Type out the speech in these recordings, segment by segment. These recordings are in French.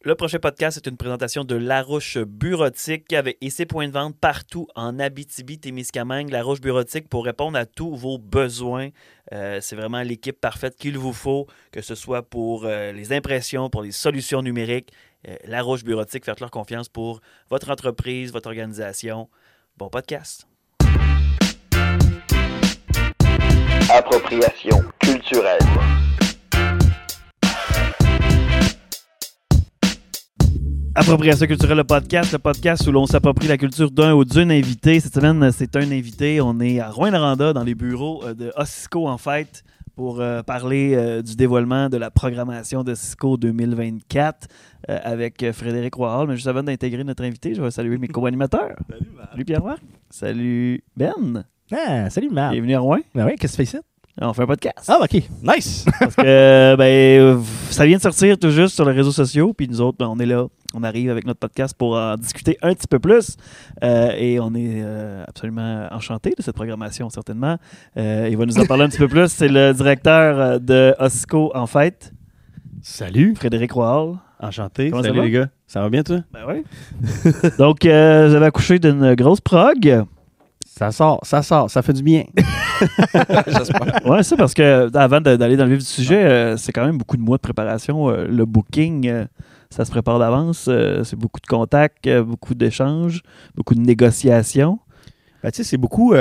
Le prochain podcast est une présentation de Larouche Bureautique et ses points de vente partout en Abitibi-Témiscamingue. Larouche Bureautique pour répondre à tous vos besoins. C'est vraiment l'équipe parfaite qu'il vous faut, que ce soit pour les impressions, pour les solutions numériques. Larouche Bureautique, faites leur confiance pour votre entreprise, votre organisation. Bon podcast. Appropriation culturelle. Appropriation culturelle, le podcast où l'on s'approprie la culture d'un ou d'une invité. Cette semaine, c'est un invité. On est à Rouyn-Noranda, dans les bureaux de Cisco, en fait, pour parler du dévoilement de la programmation de Cisco 2024 avec Frédéric Roy-Hall. Mais juste avant d'intégrer notre invité, je vais saluer mes co-animateurs. Salut, Marc. Salut Pierre-Marc. Salut Ben. Ah, salut Marc. Bienvenue à Rouen. Ben oui, qu'est-ce que tu fais ici? On fait un podcast. Ah, OK. Nice. Parce que ça vient de sortir tout juste sur les réseaux sociaux. Puis nous autres, on est là. On arrive avec notre podcast pour en discuter un petit peu plus. Et on est absolument enchantés de cette programmation, certainement. Il va nous en parler un petit peu plus. C'est le directeur de Cisco, en fait. Salut. Frédéric Roy-Hall. Enchanté. Comment Salut ça va? les gars. Ça va bien, toi? Ben oui. Donc, j'avais accouché d'une grosse prog. Ça sort, ça fait du bien. J'espère. Oui, c'est parce que avant d'aller dans le vif du sujet, c'est quand même beaucoup de mois de préparation. Le booking, ça se prépare d'avance. C'est beaucoup de contacts, beaucoup d'échanges, beaucoup de négociations. Ben, tu sais, c'est beaucoup...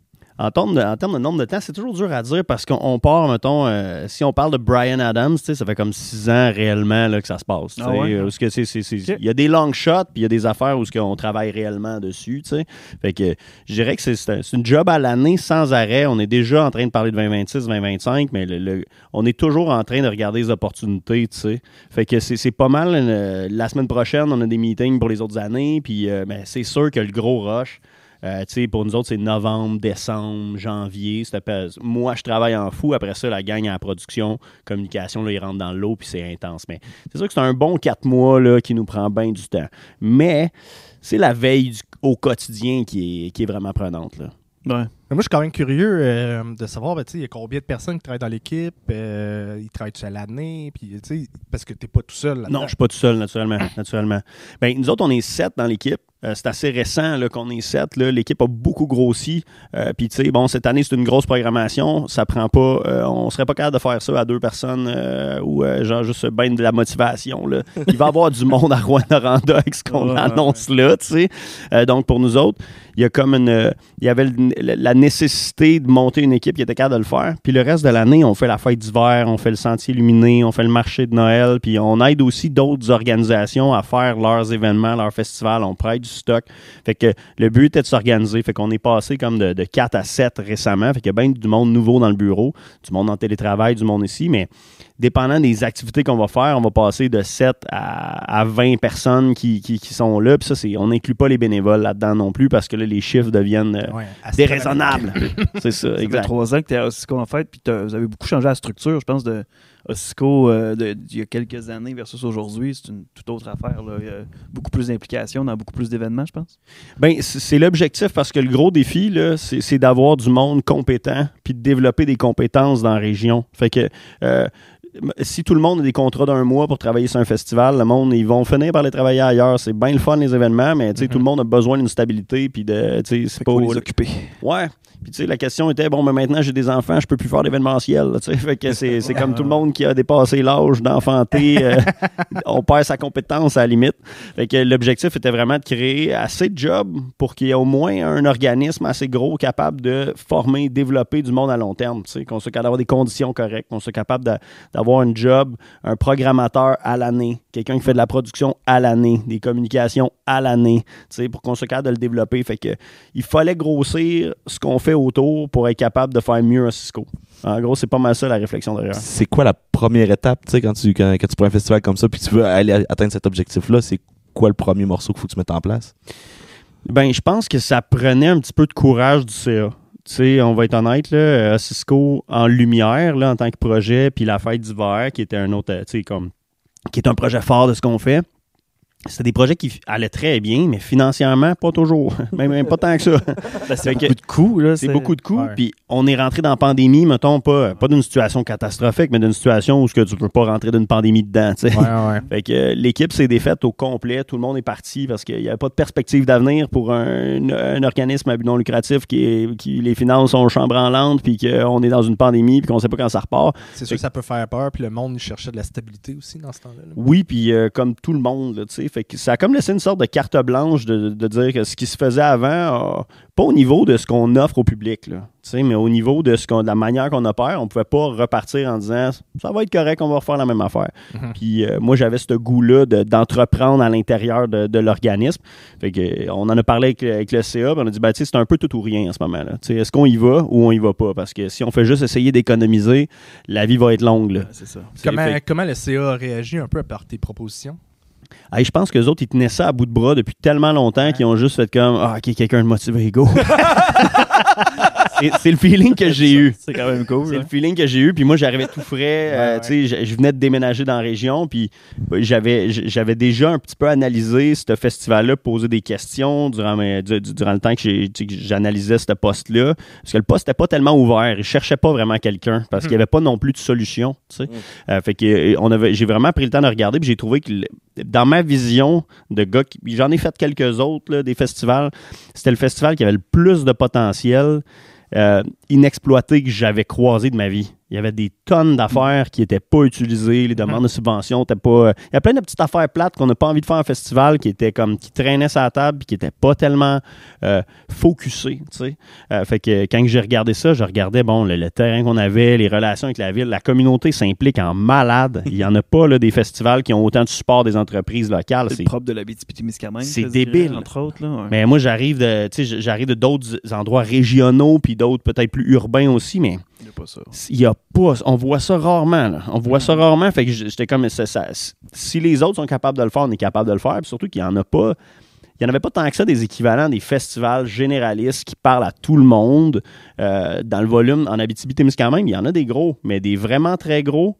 En termes de nombre de temps, c'est toujours dur à dire parce qu'on part, mettons, si on parle de Bryan Adams, ça fait comme 6 ans réellement là, que ça se passe. Ah ouais? Parce que il y a des long shots puis il y a des affaires où on travaille réellement dessus. T'sais. Fait que je dirais que c'est une job à l'année sans arrêt. On est déjà en train de parler de 2026, 2025, mais on est toujours en train de regarder les opportunités. T'sais. Fait que c'est pas mal. La semaine prochaine, on a des meetings pour les autres années, puis c'est sûr que le gros rush. Pour nous autres, c'est novembre, décembre, janvier. Moi, je travaille en fou. Après ça, la gang à la production, communication, là, ils rentrent dans l'eau puis c'est intense. Mais c'est sûr que c'est un bon 4 mois là, qui nous prend bien du temps. Mais c'est la veille au quotidien qui est vraiment prenante. Là. Ouais. Moi, je suis quand même curieux de savoir, il y a combien de personnes qui travaillent dans l'équipe, ils travaillent toute l'année, puis parce que tu n'es pas tout seul là-dedans. Non, je ne suis pas tout seul, naturellement. Ben, nous autres, on est 7 dans l'équipe. C'est assez récent là, qu'on est 7. Là. L'équipe a beaucoup grossi. Puis, tu sais, bon, cette année, c'est une grosse programmation. Ça prend pas... on serait pas capable de faire ça à 2 personnes ou genre juste ben de la motivation. Là. Il va y avoir du monde à Rouyn-Noranda avec ce qu'on annonce là, tu sais. Donc, pour nous autres, il y a comme il y avait la nécessité de monter une équipe qui était capable de le faire. Puis le reste de l'année, on fait la fête d'hiver, on fait le sentier illuminé, on fait le marché de Noël, puis on aide aussi d'autres organisations à faire leurs événements, leurs festivals, on prête du stock. Fait que le but était de s'organiser. Fait qu'on est passé comme de 4 à 7 récemment. Fait qu'il y a bien du monde nouveau dans le bureau, du monde en télétravail, du monde ici, mais dépendant des activités qu'on va faire, on va passer de 7 à 20 personnes qui sont là. Puis ça, on n'inclut pas les bénévoles là-dedans non plus parce que là, les chiffres deviennent déraisonnables. C'est ça, Ça fait exact. 3 ans que tu es à Cisco, en fait, puis vous avez beaucoup changé la structure, je pense, de Cisco d'il y a quelques années versus aujourd'hui. C'est une toute autre affaire. Là. Il y a beaucoup plus d'implications dans beaucoup plus d'événements, je pense. Ben, c'est l'objectif parce que le gros défi, là, c'est d'avoir du monde compétent puis de développer des compétences dans la région. Fait que si tout le monde a des contrats d'1 mois pour travailler sur un festival, le monde, ils vont finir par les travailler ailleurs. C'est bien le fun, les événements, mais tout le monde a besoin d'une stabilité. Puis c'est pas les occuper. Ouais. Puis tu sais, la question était, bon, mais maintenant j'ai des enfants, je peux plus faire d'événementiel. Là, fait que c'est comme tout le monde qui a dépassé l'âge d'enfanter. On perd sa compétence à la limite. Fait que l'objectif était vraiment de créer assez de jobs pour qu'il y ait au moins un organisme assez gros capable de former, développer du monde à long terme. Qu'on soit capable d'avoir des conditions correctes, qu'on soit capable d'avoir un job, un programmateur à l'année, quelqu'un qui fait de la production à l'année, des communications à l'année, pour qu'on soit capable de le développer. Fait que il fallait grossir ce qu'on fait autour pour être capable de faire mieux à Cisco. En gros, c'est pas mal ça la réflexion derrière. C'est quoi la première étape, quand tu prends un festival comme ça puis que tu veux aller atteindre cet objectif-là? C'est quoi le premier morceau qu'il faut que tu mettes en place? Ben, je pense que ça prenait un petit peu de courage du CA. On va être honnête, là, Cisco en lumière, là, en tant que projet, puis la fête d'hiver, qui était un autre, qui est un projet fort de ce qu'on fait. c'était des projets qui allaient très bien, mais financièrement, pas toujours. même pas tant que ça. C'est beaucoup de coûts. Là, c'est beaucoup de coûts. Ouais. Puis on est rentré dans la pandémie, mettons, pas d'une situation catastrophique, mais d'une situation où tu ne peux pas rentrer d'une pandémie dedans. Tu sais. Ouais. Fait que l'équipe s'est défaite au complet. Tout le monde est parti parce qu'il n'y avait pas de perspective d'avenir pour un organisme à but non lucratif qui les finances sont chambranlantes, puis qu'on est dans une pandémie, puis qu'on ne sait pas quand ça repart. C'est sûr que ça peut faire peur, puis le monde il cherchait de la stabilité aussi dans ce temps-là. Là. Oui, puis comme tout le monde, tu sais. Fait que ça a comme laissé une sorte de carte blanche de dire que ce qui se faisait avant, pas au niveau de ce qu'on offre au public, là, mais au niveau de la manière qu'on opère, on ne pouvait pas repartir en disant ça va être correct, on va refaire la même affaire. Puis moi, j'avais ce goût-là d'entreprendre à l'intérieur de l'organisme. Fait que, on en a parlé avec le CA, puis on a dit c'est un peu tout ou rien en ce moment. Là. Est-ce qu'on y va ou on y va pas? Parce que si on fait juste essayer d'économiser, la vie va être longue. Là. Ouais, c'est ça. Comment le CA a réagi un peu à tes propositions? Hey, je pense qu'eux autres, ils tenaient ça à bout de bras depuis tellement longtemps qu'ils ont juste fait comme OK, quelqu'un de motivé, go. C'est le feeling que j'ai eu. C'est quand même cool. C'est le feeling que j'ai eu. Puis moi, j'arrivais tout frais. Je venais de déménager dans la région. Puis j'avais déjà un petit peu analysé ce festival-là, posé des questions durant le temps que j'analysais ce poste-là. Parce que le poste n'était pas tellement ouvert. Ils ne cherchaient pas vraiment quelqu'un. Parce qu'il n'y avait pas non plus de solution. Fait que j'ai vraiment pris le temps de regarder. Puis j'ai trouvé que dans ma vision de gars, j'en ai fait quelques autres, là, des festivals. C'était le festival qui avait le plus de potentiel inexploité que j'avais croisé de ma vie. Il y avait des tonnes d'affaires qui n'étaient pas utilisées, les demandes de subventions n'étaient pas... Il y a plein de petites affaires plates qu'on n'a pas envie de faire en festival qui traînaient sur la table et qui n'étaient pas tellement focusées. Fait que quand j'ai regardé ça, je regardais le terrain qu'on avait, les relations avec la ville. La communauté s'implique en malade. Il n'y en a pas là, des festivals qui ont autant de support des entreprises locales. C'est propre de l'Abitibi-Témiscamingue. C'est débile. Entre autres. Là, ouais. Mais moi, j'arrive de d'autres endroits régionaux puis d'autres peut-être plus urbains aussi, mais il n'y a pas ça. Il y a pas, on voit ça rarement. Là. On voit ça rarement. Fait que j'étais comme si les autres sont capables de le faire, on est capable de le faire. Puis surtout qu'il n'y en a pas. Il n'y en avait pas tant que ça des équivalents des festivals généralistes qui parlent à tout le monde. Dans le volume, en Abitibi-Témiscamingue, il y en a des gros, mais des vraiment très gros.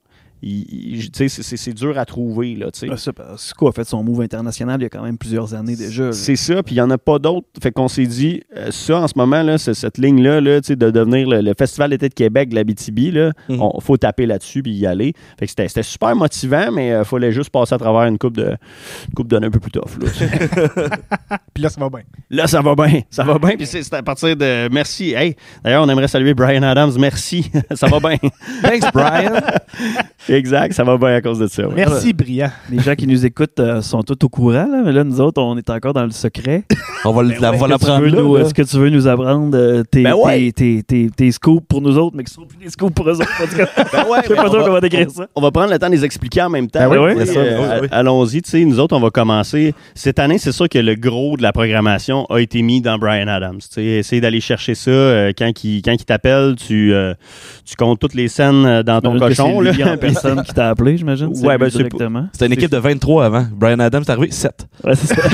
C'est dur à trouver. Là, Sco a fait son move international il y a quand même plusieurs années déjà. Là. C'est ça, puis il n'y en a pas d'autres. Fait qu'on s'est dit, ça en ce moment, là, cette ligne-là, là, de devenir le Festival d'été de Québec de l'Abitibi, il faut taper là-dessus puis y aller. Fait que c'était super motivant, mais il fallait juste passer à travers une coupe d'années un peu plus tough. Puis là, ça va bien. Là, ça va bien. Ça va bien, puis c'est à partir de... Merci. Hey, d'ailleurs, on aimerait saluer Bryan Adams. Merci. Ça va bien. Thanks, Brian. Exact, ça va bien à cause de ça. Ouais. Merci, Brian. Les gens qui nous écoutent sont tous au courant, là, mais là, nous autres, on est encore dans le secret. On va l'apprendre là. Est-ce que tu veux nous apprendre tes scoops pour nous autres, mais qui sont plus des scoops pour eux autres? En tout cas, je sais pas trop comment décrire ça. On va prendre le temps de les expliquer en même temps. Ben allons-y, nous autres, on va commencer. Cette année, c'est sûr que le gros de la programmation a été mis dans Bryan Adams. Essaye d'aller chercher ça. Quand il t'appelle, tu comptes toutes les scènes dans ton cochon. Il y a personne qui t'a appelé, j'imagine. Ouais, directement. C'était une équipe de 23 avant. Bryan Adams est arrivé 7. Ouais, c'est ça.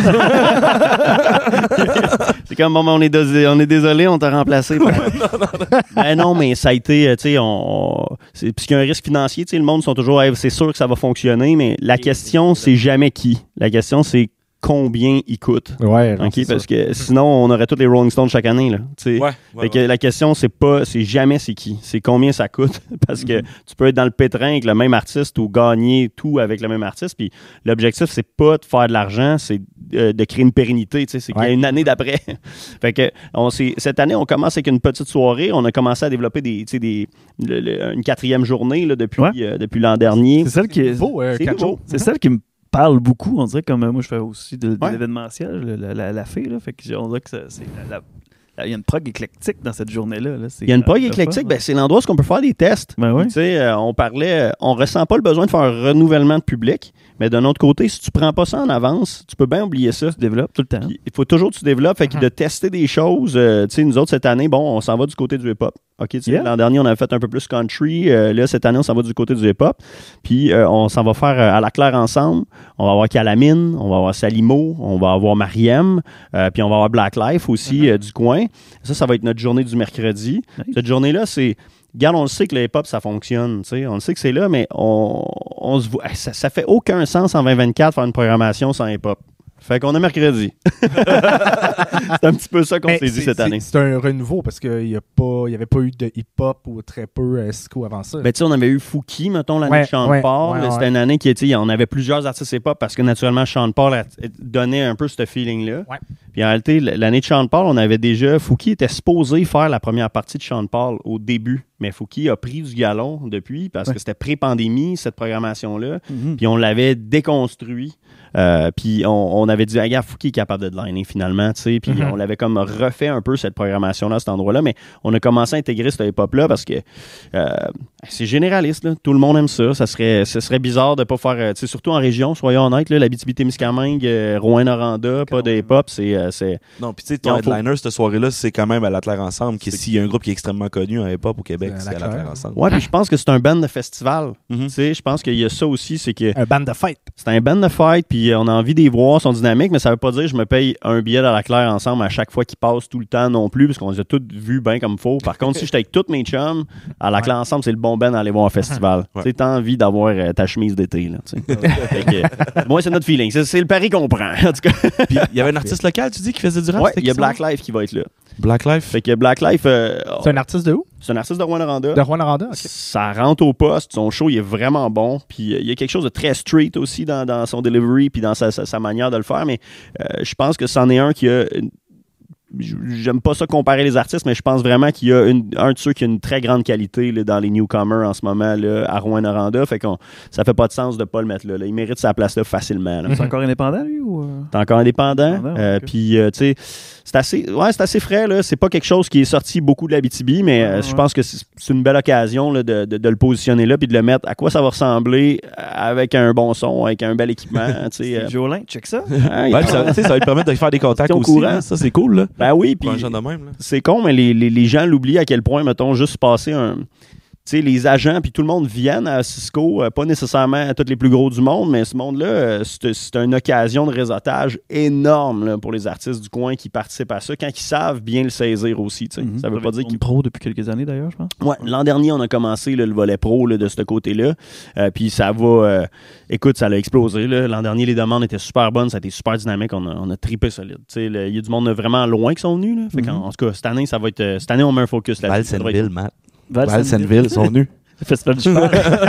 C'est comme, on est désolé, on t'a remplacé. Ben non, mais ça a été, puisqu'il y a un risque financier, le monde sont toujours, c'est sûr que ça va fonctionner, mais la question, c'est jamais qui. La question, c'est combien il coûte. Ouais, parce que sinon, on aurait tous les Rolling Stones chaque année. Là, que la question, c'est jamais c'est qui. C'est combien ça coûte. Parce que tu peux être dans le pétrin avec le même artiste ou gagner tout avec le même artiste. Puis l'objectif, c'est pas de faire de l'argent, c'est de créer une pérennité. C'est qu'il y a une année d'après. Fait que cette année, on commence avec une petite soirée. On a commencé à développer une 4e journée là, depuis l'an dernier. C'est celle qui est beau. C'est celle qui me parle beaucoup, on dirait, comme moi je fais aussi de l'événementiel, la fille, là, fait que on dirait que il y a une prog éclectique dans cette journée-là. Là. Il y a une prog éclectique, c'est l'endroit où on peut faire des tests. Ben oui. On ressent pas le besoin de faire un renouvellement de public, mais d'un autre côté, si tu prends pas ça en avance, tu peux bien oublier ça. Tu développes tout le temps. Il faut toujours que tu développes, fait que de tester des choses. Nous autres, cette année, on s'en va du côté du hip-hop. L'an dernier, on avait fait un peu plus country. Là, cette année, on s'en va du côté du hip-hop. Puis, on s'en va faire à la Claire ensemble. On va avoir Calamine, on va avoir Salimo, on va avoir Mariem, puis on va avoir Black Life aussi du coin. Ça va être notre journée du mercredi. Nice. Cette journée-là, c'est regarde, on le sait que le hip-hop, ça fonctionne. T'sais. On le sait que c'est là, mais on se voit. Ça fait aucun sens en 2024 faire une programmation sans hip-hop. Fait qu'on a mercredi. C'est un petit peu ça qu'on s'est dit cette année. C'est un renouveau parce qu'il n'y avait pas eu de hip-hop ou très peu Sisqo avant ça. Ben, tu sais, on avait eu Fouki, mettons, l'année de Sean Paul. C'était une année qui, on avait plusieurs artistes hip-hop parce que naturellement, Sean Paul donnait un peu ce feeling-là. Ouais. Puis en réalité, l'année de Sean Paul, on avait déjà. Fouki était supposé faire la première partie de Sean Paul au début. Mais Fouki a pris du galon depuis parce que c'était pré-pandémie, cette programmation-là. Mm-hmm. Puis on l'avait déconstruit. Puis on avait dit, regarde, Fouki est capable de liner finalement, tu sais. Puis on l'avait comme refait un peu cette programmation-là à cet endroit-là. Mais on a commencé à intégrer cette hip-hop-là parce que c'est généraliste, là. Tout le monde aime ça. Ce serait bizarre de ne pas faire, tu sais, surtout en région, soyons honnêtes, là, l'Abitibi-Témiscamingue, Rouyn-Noranda, pas de hip-hop, c'est. Non, puis tu sais, ton headliner cette soirée-là, c'est quand même à la Claire Ensemble, qui s'il y a un groupe qui est extrêmement connu en hip-hop au Québec, c'est à la Claire Ensemble. Ouais, puis je pense que c'est un band de festival. Tu sais, je pense qu'il y a ça aussi, c'est que. Un band de fête. C'est un band de fête, puis on a envie d'y voir, sont dynamiques, mais ça veut pas dire que je me paye un billet à la Claire Ensemble à chaque fois qu'ils passent tout le temps non plus, parce qu'on les a tous vus bien comme faut. Par contre, si j'étais avec tous mes chums, à la Claire Ensemble, c'est le bon band à aller voir un festival. Tu sais, t'as envie d'avoir ta chemise d'été, là. Moi, c'est notre feeling. C'est le pari qu'on prend, en tout cas. Puis il y avait un artiste local, tu dis, qui faisait du rap? Ouais, il y a Black Life qui va être là. Black Life? Fait que Black Life... c'est un artiste de où? C'est un artiste de Rouyn-Noranda. De Rouyn-Noranda, OK. Ça rentre au poste. Son show, il est vraiment bon. Puis il y a quelque chose de très street aussi dans son delivery puis dans sa manière de le faire. Mais je pense que c'en est un qui a... J'aime pas ça comparer les artistes, mais je pense vraiment qu'il y a un de ceux qui a une très grande qualité là, dans les newcomers en ce moment là, à Rouyn-Noranda. Fait qu'on ça fait pas de sens de pas le mettre là. Il mérite sa place là facilement. Là. C'est encore indépendant, lui? Ou... T'es encore indépendant. Okay. Puis, tu sais, c'est assez frais. Là. C'est pas quelque chose qui est sorti beaucoup de l'Abitibi, mais je pense que c'est une belle occasion là, de le positionner là puis de le mettre à quoi ça va ressembler avec un bon son, avec un bel équipement. C'est Jolin, check ça. Ouais, ça va lui permettre de faire des contacts aussi. Hein, ça, c'est cool. Là. Ben oui, puis c'est con, mais les gens l'oublient à quel point, mettons, juste passer un... Tu sais, les agents, puis tout le monde viennent à Sisqo, pas nécessairement tous les plus gros du monde, mais ce monde-là, c'est une occasion de réseautage énorme là, pour les artistes du coin qui participent à ça, quand ils savent bien le saisir aussi. Tu sais. Ça veut pas dire qu'ils... pro depuis quelques années, d'ailleurs, je pense. Ouais, l'an dernier, on a commencé là, le volet pro là, de ce côté-là, puis ça va... écoute, ça a explosé. Là. L'an dernier, les demandes étaient super bonnes, ça a été super dynamique, on a trippé solide. Il y a du monde vraiment loin qui sont venus. Là. Fait en tout cas, cette année, ça va être... Cette année, on met un focus là-dessus. Valsenville, Matt. Valsenville sont venus. Le Festival du cheval.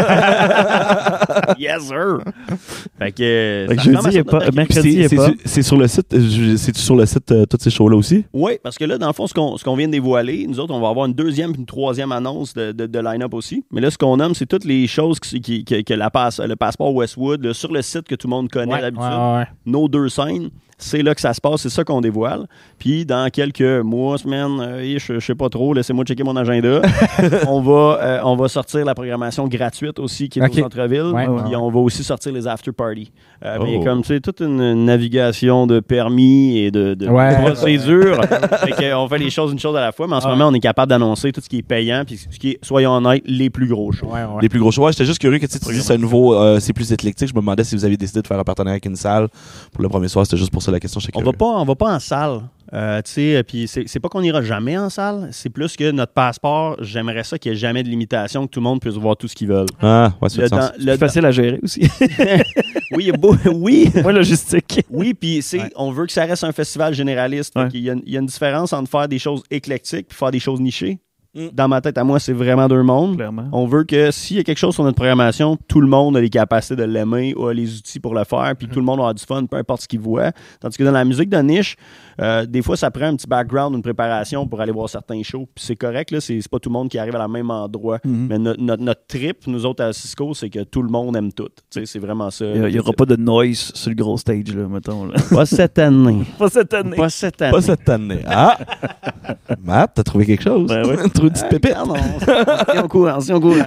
Yes, sir! Fait que jeudi, il n'y a pas. Mercredi, il n'y a pas. C'est sur le site. C'est-tu sur le site tous ces shows-là aussi? Oui, parce que là, dans le fond, ce qu'on vient de dévoiler, nous autres, on va avoir une deuxième et une troisième annonce de line-up aussi. Mais là, ce qu'on nomme, c'est toutes les choses que le passeport Westwood, là, sur le site que tout le monde connaît d'habitude. Nos deux scènes. C'est là que ça se passe, c'est ça qu'on dévoile. Puis dans quelques mois, semaines, je sais pas trop, laissez-moi checker mon agenda. on va sortir la programmation gratuite aussi qui est au centre-ville. Puis on va aussi sortir les after-parties. Mais comme tu sais, toute une navigation de permis et de procédures. On fait les choses une chose à la fois, mais en ce moment, on est capable d'annoncer tout ce qui est payant puis ce qui est, soyons honnêtes, les plus gros shows. Les plus gros shows. J'étais juste curieux que tu dis c'est un nouveau, c'est plus éclectique. Je me demandais si vous aviez décidé de faire un partenariat avec une salle pour le premier soir. C'était juste pour ça la question. On va pas en salle. Puis c'est pas qu'on ira jamais en salle, c'est plus que notre passeport, j'aimerais ça qu'il n'y ait jamais de limitation, que tout le monde puisse voir tout ce qu'ils veulent. C'est facile à gérer aussi. Oui, oui. Moins logistique. Oui, puis on veut que ça reste un festival généraliste. Il y a une différence entre faire des choses éclectiques et faire des choses nichées. Dans ma tête, à moi, c'est vraiment deux mondes. Clairement. On veut que s'il y a quelque chose sur notre programmation, tout le monde a les capacités de l'aimer, a les outils pour le faire, puis tout le monde aura du fun, peu importe ce qu'il voit. Tandis que dans la musique de niche, des fois, ça prend un petit background, une préparation pour aller voir certains shows. Puis c'est correct, là, c'est pas tout le monde qui arrive à la même endroit. Mais notre trip, nous autres à Sisqo, c'est que tout le monde aime tout. C'est vraiment ça. Il n'y aura pas de noise sur le gros stage, là, mettons. Là. Pas cette année. Pas cette année. Pas cette année. Pas cette année. Ah! Matt, t'as trouvé quelque chose? Ben ouais. Trouvé une petite pépite? Non, c'est en courant.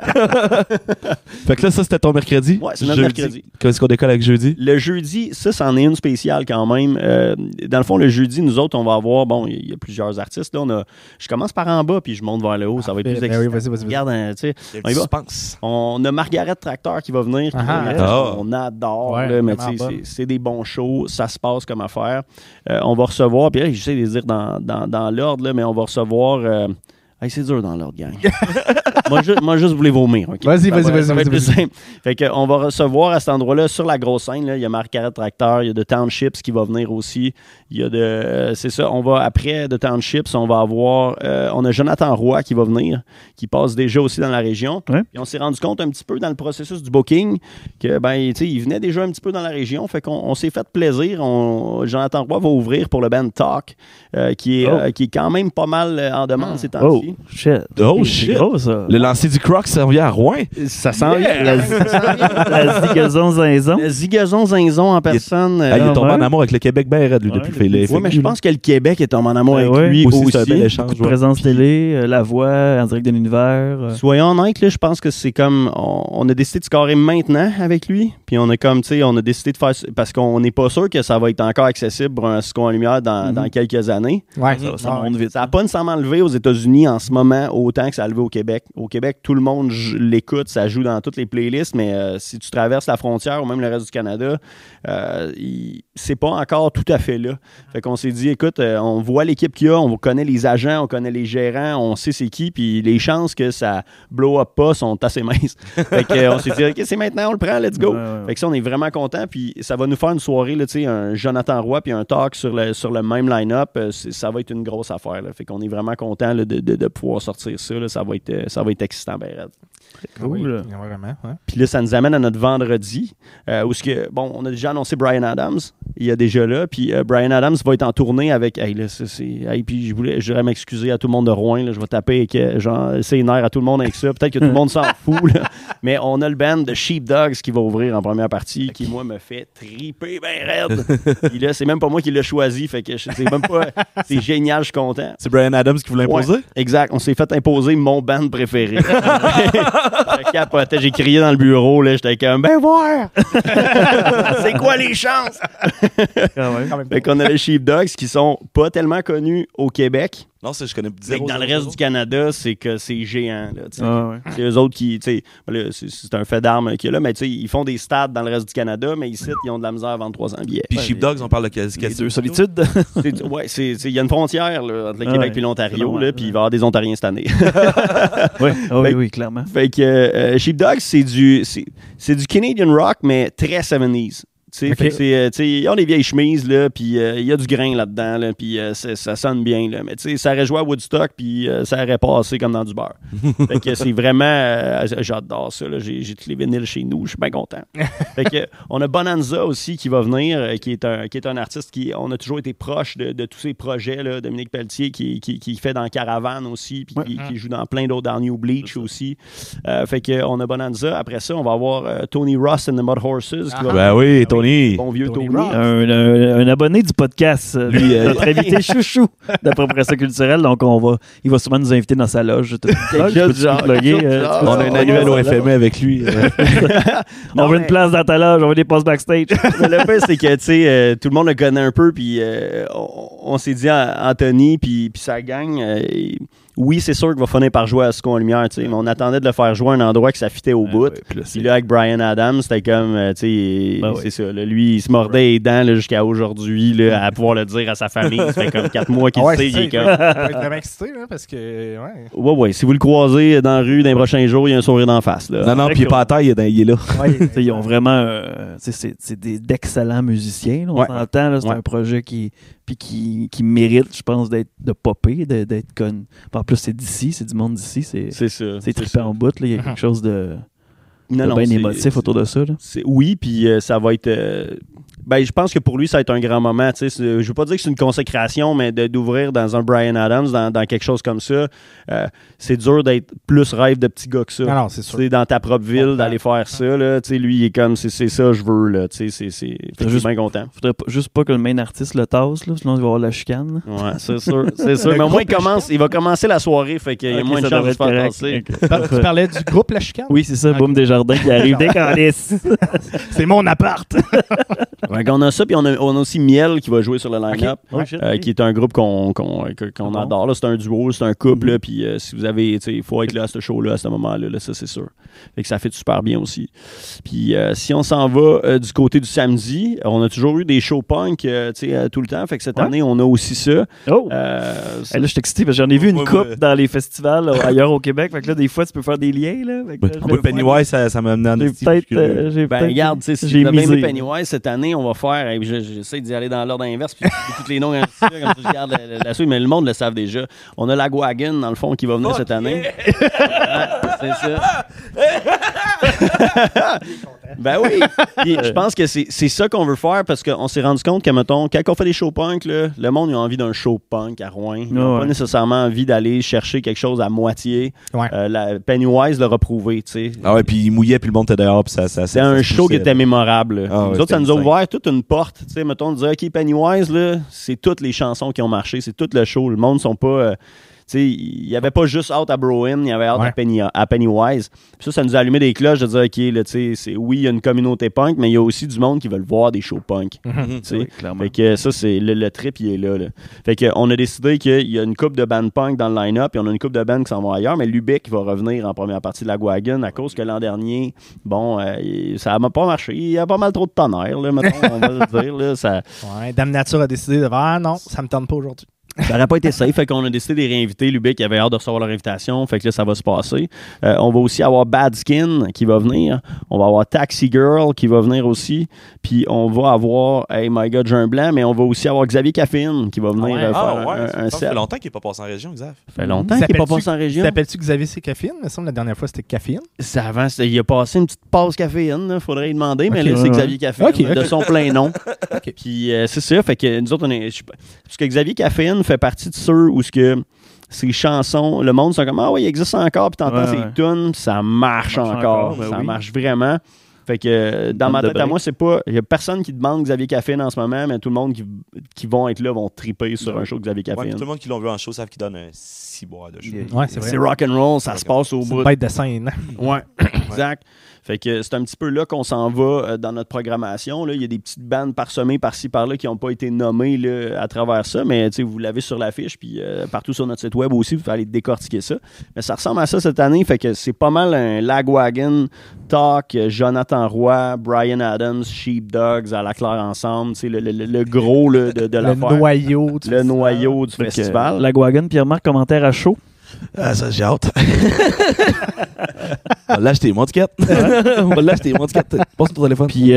Fait que là, ça, c'était ton mercredi? Ouais, c'est notre mercredi. Qu'est-ce qu'on décolle avec jeudi? Le jeudi, ça, c'en est une spéciale quand même. Dans le fond, le jeudi, nous autres, on va avoir, il y a plusieurs artistes. Là, je commence par en bas, puis je monte vers le haut. Ça va être plus excitant. Oui, vas-y. Regarde, tu sais, on a Margaret Tracteur qui va venir. On adore, là, mais tu sais, c'est des bons shows. Ça se passe comme affaire. On va recevoir, puis là, j'essaie de les dire dans l'ordre, là, mais on va recevoir... Hey, c'est dur dans l'ordre, gang. moi, juste voulais vomir. Okay? Vas-y. Ça va être plus simple. Fait qu'on va recevoir à cet endroit-là, sur la grosse scène, là, il y a Marc-Carré Tracteur, il y a The Townships qui va venir aussi. Il y a c'est ça, on va, après The Townships, on va avoir, on a Jonathan Roy qui va venir, qui passe déjà aussi dans la région. Ouais. Et on s'est rendu compte un petit peu dans le processus du booking que, il venait déjà un petit peu dans la région. Fait qu'on s'est fait plaisir. Jonathan Roy va ouvrir pour le band Talk, qui est quand même pas mal en demande ces temps-ci. Shit. Oh, C'est shit. gros, ça. Le lancer du Croc servi à Rouen. Ça sent bien. La zigazon zinzon. Le Zigazon Zinzon en personne. Il est tombé ouais. en amour avec le Québec bien raide, lui, Ouais, depuis depuis- Oui, mais je pense que le Québec est tombé en amour avec ouais. lui aussi. C'est un aussi. bel échange. Beaucoup de ouais. présence télé, la voix en direct de l'univers. Soyons honnêtes, là, je pense que c'est comme on a décidé de scorer maintenant avec lui, puis on a décidé de faire parce qu'on n'est pas sûr que ça va être encore accessible pour un Score en lumière dans quelques années. Ouais, Ça monte vite. Ça n'a pas nécessairement levé aux États-Unis en ce moment autant que ça a levé au Québec. Au Québec, tout le monde l'écoute, ça joue dans toutes les playlists, mais si tu traverses la frontière ou même le reste du Canada, c'est pas encore tout à fait là. Fait qu'on s'est dit, écoute, on voit l'équipe qu'il y a, on connaît les agents, on connaît les gérants, on sait c'est qui, puis les chances que ça blow up pas sont assez minces. Fait qu'on s'est dit, OK, c'est maintenant, on le prend, let's go. Ouais. Fait que ça, on est vraiment content, puis ça va nous faire une soirée, là, tu sais, un Jonathan Roy puis un talk sur le même line-up. Ça va être une grosse affaire, là. Fait qu'on est vraiment content là, de pouvoir sortir ça, là. Ça va être excitant, ben raide. Cool. Ouais, vraiment, ouais. Puis là, ça nous amène à notre vendredi, où on a déjà annoncé Bryan Adams, il est déjà là, puis Bryan Adams va être en tournée avec, puis je voudrais m'excuser à tout le monde de Rouen, là, je vais taper avec, ses nerfs à tout le monde avec ça, peut-être que tout le monde s'en fout, là. Mais on a le band de Sheepdogs qui va ouvrir en première partie, qui, moi, me fait triper ben raide. Puis là, c'est même pas moi qui l'ai choisi, fait que c'est même pas, c'est génial, je suis content. C'est Bryan Adams qui vous l'a imposé? Ouais, exact, on s'est fait imposer mon band préféré. Je capotais, j'ai crié dans le bureau, là, j'étais comme, ben voir! C'est quoi les chances? Quand même. Fait qu'on a les Sheepdogs qui sont pas tellement connus au Québec. Non, je connais Mais zéro. dans le reste du Canada, c'est que c'est géant. Là, tu sais. Ah, ouais. C'est eux autres qui, tu sais, là, c'est un fait d'armes qu'il y a là, mais tu sais, ils font des stades dans le reste du Canada, mais ici, ils ont de la misère à vendre 300 billets. Puis Sheepdogs, on parle de quel Les deux solitudes. Il y a une frontière là, entre le Québec et l'Ontario, là, puis il va y avoir des Ontariens cette année. Oui, clairement. Fait que Sheepdogs, c'est du Canadian rock, mais très 70s. Fait que ils ont des vieilles chemises, là, puis il y a du grain là-dedans, là, puis ça sonne bien, là, mais ça aurait joué à Woodstock, puis ça aurait passé comme dans du beurre. Fait que c'est vraiment... j'adore ça, là, j'ai tous les vinyles chez nous, je suis bien content. Fait que on a Bonanza aussi qui va venir, qui est un artiste qui... On a toujours été proche de tous ces projets, là, Dominique Pelletier qui fait dans Caravane aussi, puis qui joue dans plein d'autres, dans New Bleach aussi. Fait que on a Bonanza. Après ça, on va avoir Tony Ross and the Mud Horses. Qui va Ben oui, Tony. Bon vieux Tony. Ross. Un abonné du podcast, lui, notre invité chouchou d'Appropriation culturelle. Donc, il va souvent nous inviter dans sa loge. Quelque chose du genre. On a un annuel au FME avec lui. On veut une place dans ta loge, on veut des passes backstage. Mais le fait, c'est que, tu sais, tout le monde le connaît un peu, puis on s'est dit à Anthony, puis sa gang, oui, c'est sûr qu'il va finir par jouer à Score en lumière, tu sais, mais on attendait de le faire jouer à un endroit que ça fitait au bout. Puis là, avec Bryan Adams, c'était comme, tu sais, c'est ça, là, lui, il se mordait les dents là, jusqu'à aujourd'hui, là, à pouvoir le dire à sa famille. Ça fait comme 4 mois qu'il le sait, il est comme... Il va être vraiment excité, là, parce que, Ouais, si vous le croisez dans la rue dans les prochains jours, il y a un sourire d'en face, là. Non, puis il est pas à terre, il est là. Ils ont vraiment... c'est d'excellents musiciens, là, on s'entend. Là, c'est un projet qui mérite, je pense, de popper, d'être connu. En plus, c'est d'ici, c'est du monde d'ici. C'est ça. C'est trippé en bout. Il y a quelque chose de bien c'est émotif autour de ça. Là. Oui, puis ça va être... je pense que pour lui, ça va être un grand moment. Je ne veux pas dire que c'est une consécration, mais d'ouvrir dans un Bryan Adams, dans quelque chose comme ça, c'est dur d'être plus rêve de petit gars que ça. Non, c'est sûr. Dans ta propre ville, d'aller faire ça. Là, lui, il est comme, c'est ça je veux. Là, je suis bien content. Faudrait juste pas que le main artiste le tasse, là, sinon il va y avoir la chicane. Là. Ouais, c'est sûr. Mais au moins, il va commencer la soirée, fait qu'il y a moins de chances de se faire passer. Tu parlais du groupe La Chicane? Oui, c'est ça, Boom Desjardins qui arrive dès qu'en lisse. C'est mon appart! Fait qu'on a ça, puis on a aussi Miel qui va jouer sur le line-up, Ok. qui est un groupe qu'on adore. Là. C'est un duo, c'est un couple, là, puis si vous avez, il faut être là à ce show-là, à ce moment-là, là, ça c'est sûr. Fait que ça fait super bien aussi. Puis si on s'en va du côté du samedi, on a toujours eu des shows punk tout le temps, fait que cette année, on a aussi ça. Oh! Là, je suis excité parce que j'en ai vu une coupe dans les festivals là, ailleurs au Québec. Fait que là, des fois, tu peux faire des liens. Là, fait que là, Moi, Pennywise, ça m'a amené en j'ai esti, peut-être. puis j'ai Ben peut-être- regarde, si j'ai vous avez aimé misé. Pennywise cette année, on va faire, j'essaie d'y aller dans l'ordre inverse, puis tous les noms comme ça, comme ça, je garde la suite, mais le monde le savent déjà. On a Lagwagon, dans le fond, qui va venir cette année. Ouais, c'est ça. Ben oui. Puis je pense que c'est ça qu'on veut faire parce qu'on s'est rendu compte que, mettons, quand on fait des shows punk, là, le monde a envie d'un show punk à Rouen. Ils n'ont Ouais. pas nécessairement envie d'aller chercher quelque chose à moitié. Ouais. Pennywise l'a reprouvé, tu sais. Ah ouais, puis il mouillait, puis le monde était dehors, puis ça C'est un show qui était mémorable. là. Ah ouais, nous autres, ça c'était nous a insane. ouvert toute une porte. Tu sais, mettons, de dire, OK, Pennywise, là, c'est toutes les chansons qui ont marché, c'est tout le show. Le monde ne sont pas... tu sais, il n'y avait pas juste Out à Broin, il y avait Out Ouais. à Pennywise. Puis ça nous a allumé des cloches de dire, OK, là, tu sais, oui, il y a une communauté punk, mais il y a aussi du monde qui veut voir des shows punk. Tu sais. Oui, clairement. Fait que ça, c'est le trip, il est là. Fait que on a décidé qu'il y a une couple de bands punk dans le line-up, puis on a une couple de bands qui s'en vont ailleurs, mais Lubeck va revenir en première partie de la Lagwagon à cause que l'an dernier, bon, ça n'a pas marché. Il y a pas mal trop de tonnerre, là, mettons, on va le dire. Là, ça Ouais, Dame Nature a décidé de faire ah non, ça me tente pas aujourd'hui. n'aurait pas été safe. Fait qu'on a décidé de les réinviter. Lubeck avait hâte de recevoir leur invitation. Fait que là, ça va se passer. On va aussi avoir Bad Skin qui va venir. On va avoir Taxi Girl qui va venir aussi. Puis on va avoir, hey my god, j'ai un blanc, mais on va aussi avoir Xavier Caffeine qui va venir Ouais. faire ça un fait set. longtemps qu'il n'est pas passé en région, Xav. Ça fait longtemps qu'il n'est pas passé en région. T'appelles-tu Xavier c'est Caffeine? Il me semble la dernière fois c'était Caffeine. C'est avant, il a passé une petite pause caféine, là, faudrait lui demander, mais Ok, là, c'est ouais. Xavier Caffeine, Ok, ok. de son plein nom. Ok. Puis c'est ça, fait que nous autres, parce que Xavier Caffeine fait partie de ceux où ce que ses chansons, le monde sont comme ah oui, il existe encore, puis t'entends Ouais, ses ouais. tunes, ça marche Ça marche encore, encore, ben ça oui. marche vraiment. Fait que dans ma Bande de tête à break. moi, c'est pas. Il y a personne qui demande Xavier Caffeine en ce moment, mais tout le monde qui vont être là vont triper sur un show de Xavier Ouais, puis Caffeine. tout le monde qui l'ont vu en show savent qu'il donne un 6 bois de show. Ouais, c'est vrai. C'est rock and roll, ça se passe au C'est bout. une bête de scène. Ouais, exact. Fait que c'est un petit peu là qu'on s'en va dans notre programmation. Là. Il y a des petites bandes parsemées par-ci, par-là qui n'ont pas été nommées là, à travers ça, mais vous l'avez sur l'affiche, puis partout sur notre site web aussi, vous pouvez aller décortiquer ça. Mais ça ressemble à ça cette année, fait que c'est pas mal un Lagwagon, Talk, Jonathan Roy, Brian Adams, Sheepdogs, à la Claire ensemble, le gros là, de Le l'affaire. noyau. Le noyau du festival. Lagwagon, Pierre-Marc, commentaire à chaud. Ah, ça, j'ai hâte. On va l'acheter, mon ticket. On va l'acheter, mon ticket. Passe ton téléphone. Puis,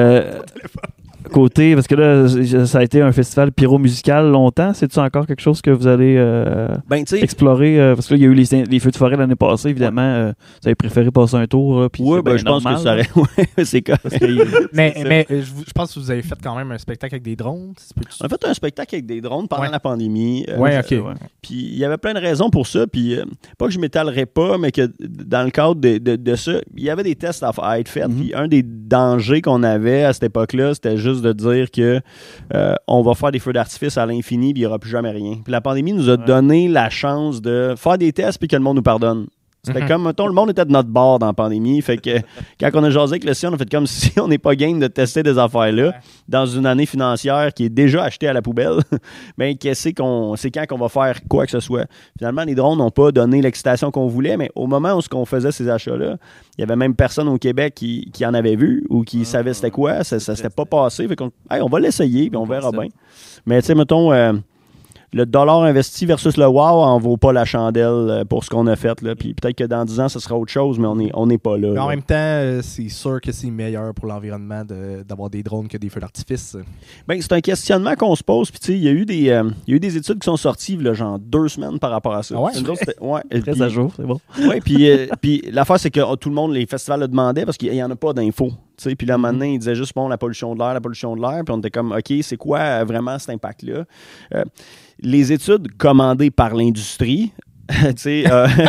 côté, parce que là, ça a été un festival pyro-musical longtemps. C'est-tu encore quelque chose que vous allez Ben, tu sais, explorer? Parce que là, il y a eu les feux de forêt l'année passée, évidemment. Vous avez préféré passer un tour. Là, puis ouais, c'est ben, bien je pense normal, que ça aurait. Ouais, c'est correct. parce que- Mais je pense que vous avez fait quand même un spectacle avec des drones. On a fait un spectacle avec des drones pendant Ouais. la pandémie. Ouais, ok. ouais. Puis il y avait plein de raisons pour ça. Puis pas que je m'étalerais pas, mais que dans le cadre de ça, il y avait des tests à être faits. Puis un des dangers qu'on avait à cette époque-là, c'était juste de dire que on va faire des feux d'artifice à l'infini, puis il n'y aura plus jamais rien. Puis la pandémie nous a donné la chance de faire des tests, puis que le monde nous pardonne. C'était comme, mettons, le monde était de notre bord dans la pandémie. Fait que quand on a jasé avec le Sion, on a fait comme si on n'est pas game de tester des affaires-là dans une année financière qui est déjà achetée à la poubelle. Mais c'est quand qu'on va faire quoi que ce soit. Finalement, les drones n'ont pas donné l'excitation qu'on voulait, mais au moment où on faisait ces achats-là, il y avait même personne au Québec qui en avait vu ou qui savait c'était quoi. Ça s'était pas passé. Fait qu'on on va l'essayer, puis on verra bien. Mais tu sais, mettons... le dollar investi versus le wow en vaut pas la chandelle pour ce qu'on a fait. Là. Puis peut-être que dans 10 ans, ce sera autre chose, mais on n'est pas là. Mais en là. même temps, c'est sûr que c'est meilleur pour l'environnement d'avoir des drones que des feux d'artifice. Ben, c'est un questionnement qu'on se pose. Puis tu sais, il y a eu des études qui sont sorties, là, genre 2 semaines par rapport à ça. Ah ouais? Nous autres, c'était- ouais. Très Puis- à jour, c'est bon. ouais, puis l'affaire, c'est que tout le monde, les festivals le demandaient parce qu'il n'y en a pas d'infos. Tu sais, puis là, maintenant, ils disaient juste, bon, la pollution de l'air. Puis on était comme, OK, c'est quoi vraiment cet impact-là? Les études commandées par l'industrie Tu sais,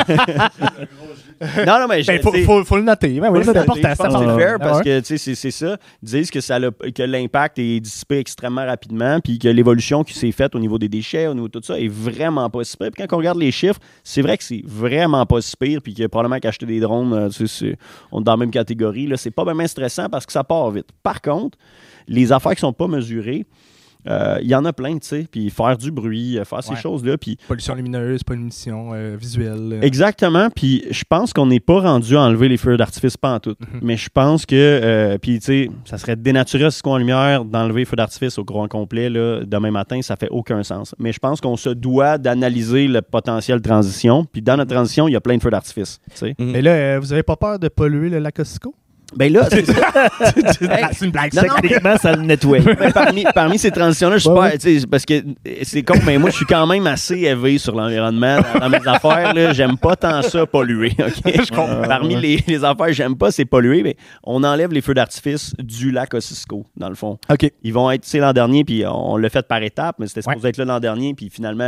non, mais faut le noter. Ben oui, c'est important. Je pense que c'est fair parce que c'est ça. Ils disent que l'impact est dissipé extrêmement rapidement puis que l'évolution qui s'est faite au niveau des déchets, au niveau de tout ça, est vraiment pas si pire. Puis quand on regarde les chiffres, c'est vrai que c'est vraiment pas si pire puis que probablement qu'acheter des drones, on est dans la même catégorie. Là, c'est pas vraiment stressant parce que ça part vite. Par contre, les affaires qui sont pas mesurées, il y en a plein, tu sais, puis faire du bruit, faire ces choses-là. Puis pollution lumineuse, pollution visuelle. Exactement, puis je pense qu'on n'est pas rendu à enlever les feux d'artifice pantoute. Mais je pense que, puis tu sais, ça serait dénaturé ce qu'on lumière d'enlever les feux d'artifice au grand complet, là, demain matin, ça fait aucun sens. Mais je pense qu'on se doit d'analyser le potentiel de transition, puis dans notre transition, il y a plein de feux d'artifice, tu sais. Mais là, vous avez pas peur de polluer le lac Ossico? Ben là, c'est ça. C'est une blague. Techniquement, ça le nettoie. Parmi ces transitions-là, je suis pas, tu sais, parce que c'est con, mais moi, je suis quand même assez élevé sur l'environnement dans mes affaires. Là, j'aime pas tant ça polluer. Okay? Parmi les affaires que j'aime pas, c'est polluer. Mais on enlève les feux d'artifice du lac Ossico, dans le fond. OK. Ils vont être, tu sais, l'an dernier, puis on l'a fait par étapes, mais c'était supposé être là l'an dernier, puis finalement,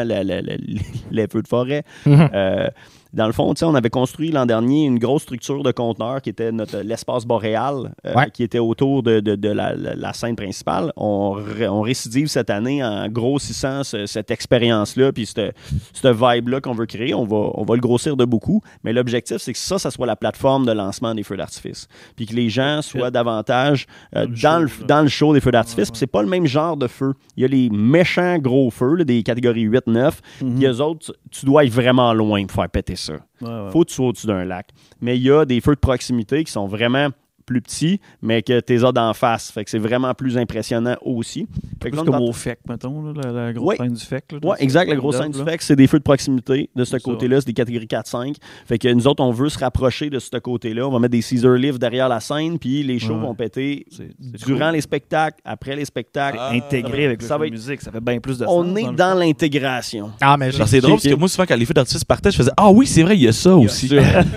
les feux de forêt. Dans le fond, on avait construit l'an dernier une grosse structure de conteneurs qui était l'espace boréal, qui était autour de la scène principale. On récidive cette année en grossissant cette expérience-là, puis cette vibe-là qu'on veut créer. On va le grossir de beaucoup, mais l'objectif, c'est que ça soit la plateforme de lancement des feux d'artifice. Puis que les gens soient davantage dans le show des feux d'artifice. Puis c'est pas le même genre de feu. Il y a les méchants gros feux, là, des catégories 8-9. Il y a eux autres, tu dois être vraiment loin pour faire péter ça. Faut que tu sois au-dessus d'un lac. Mais il y a des feux de proximité qui sont vraiment plus petits, mais que t'es d'en face. Fait que c'est vraiment plus impressionnant aussi. Fait que plus comme au FEC, mettons, là, la grosse scène du FEC. Oui, exact. La grosse scène du FEC, c'est des feux de proximité de ce côté-là. C'est des catégories 4-5. Fait que nous autres, on veut se rapprocher de ce côté-là. On va mettre des Caesar Lifts derrière la scène, puis les shows vont péter durant les spectacles, après les spectacles. Intégré avec la musique, ça fait bien plus de sens. On est dans l'intégration. Ah, mais c'est drôle parce que moi, souvent, quand les feux d'artifice partaient, je faisais « Ah oui, c'est vrai, il y a ça aussi. »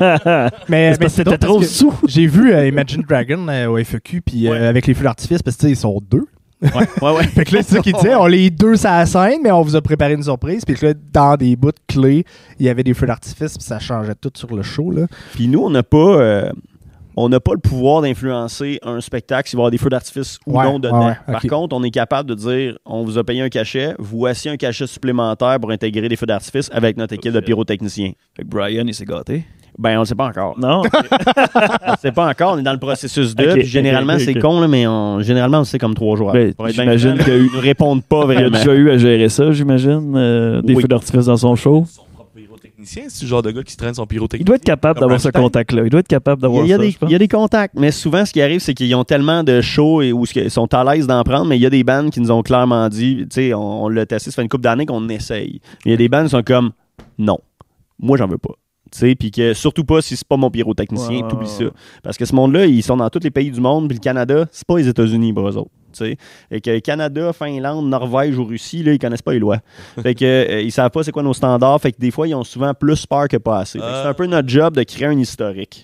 Mais c'était trop sous. J'ai vu Imagine Dragon au FEQ, puis avec les feux d'artifice, parce que ils sont deux. Ouais. Fait que là, c'est ça qu'il disait, on les deux sur la scène, mais on vous a préparé une surprise. Puis que là, dans des bouts clés, il y avait des feux d'artifice, puis ça changeait tout sur le show, là. Puis nous, on n'a pas le pouvoir d'influencer un spectacle s'il va y avoir des feux d'artifice ou non dedans. Par contre, on est capable de dire, on vous a payé un cachet, voici un cachet supplémentaire pour intégrer des feux d'artifice avec notre équipe de pyrotechniciens. Fait que Brian, il s'est gâté. Ben, on ne le sait pas encore. Non. On ne sait pas encore. On est dans le processus de. Puis généralement, c'est con, là, mais généralement, on le sait comme 3 jours. J'imagine qu'ils ne répondent pas vraiment. Il a déjà eu à gérer ça, j'imagine, des feux d'artifice dans son show. C'est le genre de gars qui se traîne son pyrotechnicien. Il doit être capable d'avoir ce contact-là. Il doit être capable d'avoir ça. Il y a des contacts, mais souvent, ce qui arrive, c'est qu'ils ont tellement de shows où ils sont à l'aise d'en prendre, mais il y a des bands qui nous ont clairement dit, tu sais, on l'a testé, ça fait une couple d'années qu'on essaye. Mais il y a des bands qui sont comme, non, moi, j'en veux pas. Puis que surtout pas si c'est pas mon pyrotechnicien, t'oublies ça. Parce que ce monde-là, ils sont dans tous les pays du monde, puis le Canada, c'est pas les États-Unis pour eux autres. Et que Canada, Finlande, Norvège ou Russie, là, ils connaissent pas les lois. Fait que ils savent pas c'est quoi nos standards. Fait que des fois, ils ont souvent plus peur que pas assez. C'est un peu notre job de créer un historique.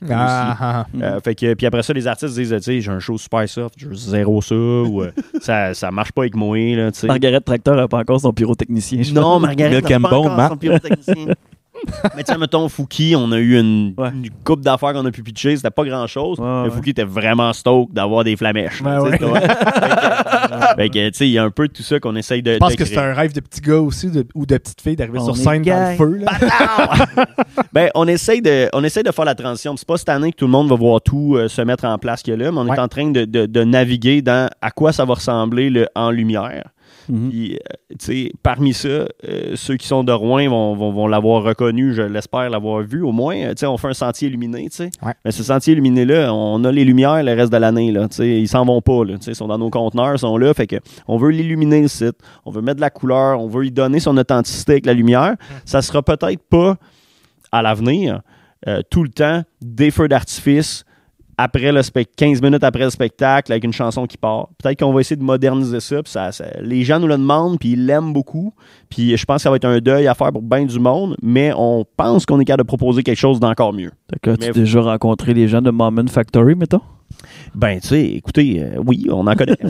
Fait que puis après ça, les artistes disent, tu sais, j'ai un show super soft, je veux zéro ça, ou ça marche pas avec moi. Là, Margaret Tracteur n'a pas encore son pyrotechnicien. Non, Margaret n'a pas encore son pyrotechnicien. Mais tu sais, mettons, Fouki, on a eu une coupe d'affaires qu'on a pu pitcher, c'était pas grand-chose. Mais Fouki était vraiment stoked d'avoir des flamèches. Fait que, tu sais, il y a un peu de tout ça qu'on essaye de. Je pense que c'est un rêve de petit gars aussi, ou de petite fille, d'arriver sur scène dans le feu. Là. Ben, on essaye de faire la transition. C'est pas cette année que tout le monde va voir tout se mettre en place qu'il y a là, mais on est en train de naviguer dans à quoi ça va ressembler en lumière. Puis, parmi ça, ceux qui sont de Rouen vont l'avoir reconnu, je l'espère l'avoir vu au moins. On fait un sentier illuminé. Mais ce sentier illuminé-là, on a les lumières le reste de l'année. Là, ils s'en vont pas. Là, ils sont dans nos conteneurs, ils sont là. Fait que on veut l'illuminer le site, on veut mettre de la couleur, on veut y donner son authenticité avec la lumière. Ça sera peut-être pas à l'avenir, tout le temps, des feux d'artifice. Après 15 minutes après le spectacle, avec une chanson qui part. Peut-être qu'on va essayer de moderniser ça. Puis les gens nous le demandent, puis ils l'aiment beaucoup. Puis je pense que ça va être un deuil à faire pour bien du monde, mais on pense qu'on est capable de proposer quelque chose d'encore mieux. As-tu déjà rencontré les gens de Moment Factory, mettons? Ben, tu sais, écoutez, oui, on en connaît.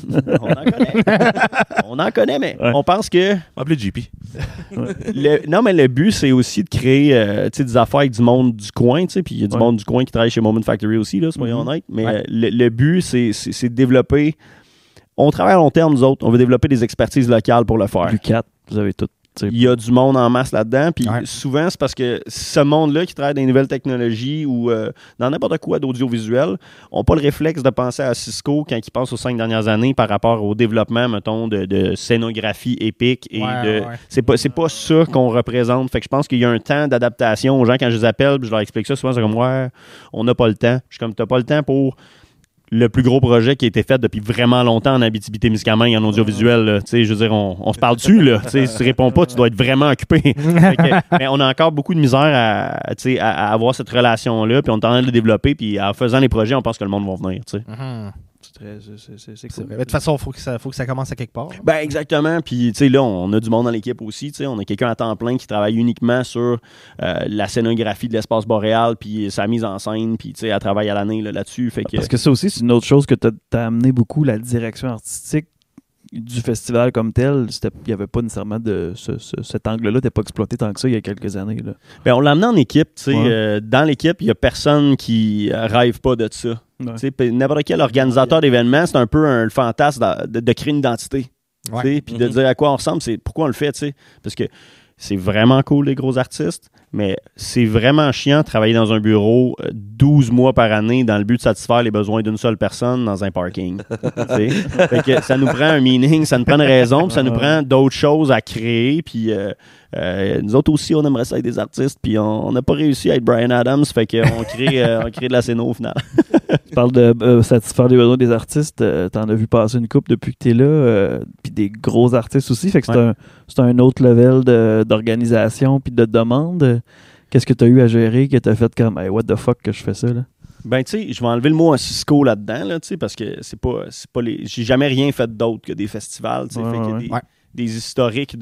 On en connaît, mais on pense que... On va appeler JP. Non, mais le but, c'est aussi de créer des affaires avec du monde du coin, puis il y a du monde du coin qui travaille chez Moment Factory aussi, là, soyons honnêtes. Mais le but, c'est de développer... On travaille à long terme, nous autres. On veut développer des expertises locales pour le faire. Plus 4, vous avez tout. Il y a du monde en masse là-dedans. Puis souvent, c'est parce que ce monde-là qui travaille dans les nouvelles technologies ou dans n'importe quoi d'audiovisuel n'a pas le réflexe de penser à Cisco quand ils pensent aux 5 dernières années par rapport au développement, mettons, de scénographie épique. Et c'est pas ça qu'on représente. Fait que je pense qu'il y a un temps d'adaptation aux gens. Quand je les appelle, je leur explique ça, souvent, c'est comme, on n'a pas le temps. Je suis comme, t'as pas le temps pour le plus gros projet qui a été fait depuis vraiment longtemps en Abitibi-Témiscamingue en audiovisuel. Là. Je veux dire, on se parle dessus. Là. Si tu réponds pas, tu dois être vraiment occupé. Mais on a encore beaucoup de misère à avoir cette relation-là, puis on est en train de le développer, puis en faisant les projets, on pense que le monde va venir. C'est cool. De toute façon, il faut que ça commence à quelque part. Ben exactement. Puis là, on a du monde dans l'équipe aussi. On a quelqu'un à temps plein qui travaille uniquement sur la scénographie de l'espace boréal, puis sa mise en scène, puis elle travaille à l'année là-dessus. Parce que ça aussi, c'est une autre chose que tu as amené beaucoup, la direction artistique du festival comme tel. Il n'y avait pas nécessairement cet angle-là n'était pas exploité tant que ça il y a quelques années. Là. Ben, on l'a amené en équipe. Dans l'équipe, il n'y a personne qui rêve pas de ça. N'importe quel organisateur d'événements, c'est un peu le fantasme de créer une identité. Puis de dire à quoi on ressemble, c'est pourquoi on le fait. Parce que c'est vraiment cool, les gros artistes, mais c'est vraiment chiant de travailler dans un bureau 12 mois par année dans le but de satisfaire les besoins d'une seule personne dans un parking. Fait que ça nous prend un meaning, ça nous prend une raison, puis ça nous prend d'autres choses à créer. Puis nous autres aussi, on aimerait ça être des artistes, puis on n'a pas réussi à être Bryan Adams, fait qu'on crée de la scéno au final. Tu parles de satisfaire les besoins des artistes, t'en as vu passer une couple depuis que t'es là, puis des gros artistes aussi, fait que c'est un autre level d'organisation puis de demande. Qu'est-ce que tu as eu à gérer que tu as fait comme hey, what the fuck que je fais ça là? Ben tu sais, je vais enlever le mot à Cisco là-dedans là, parce que c'est pas j'ai jamais rien fait d'autre que des festivals, des historiques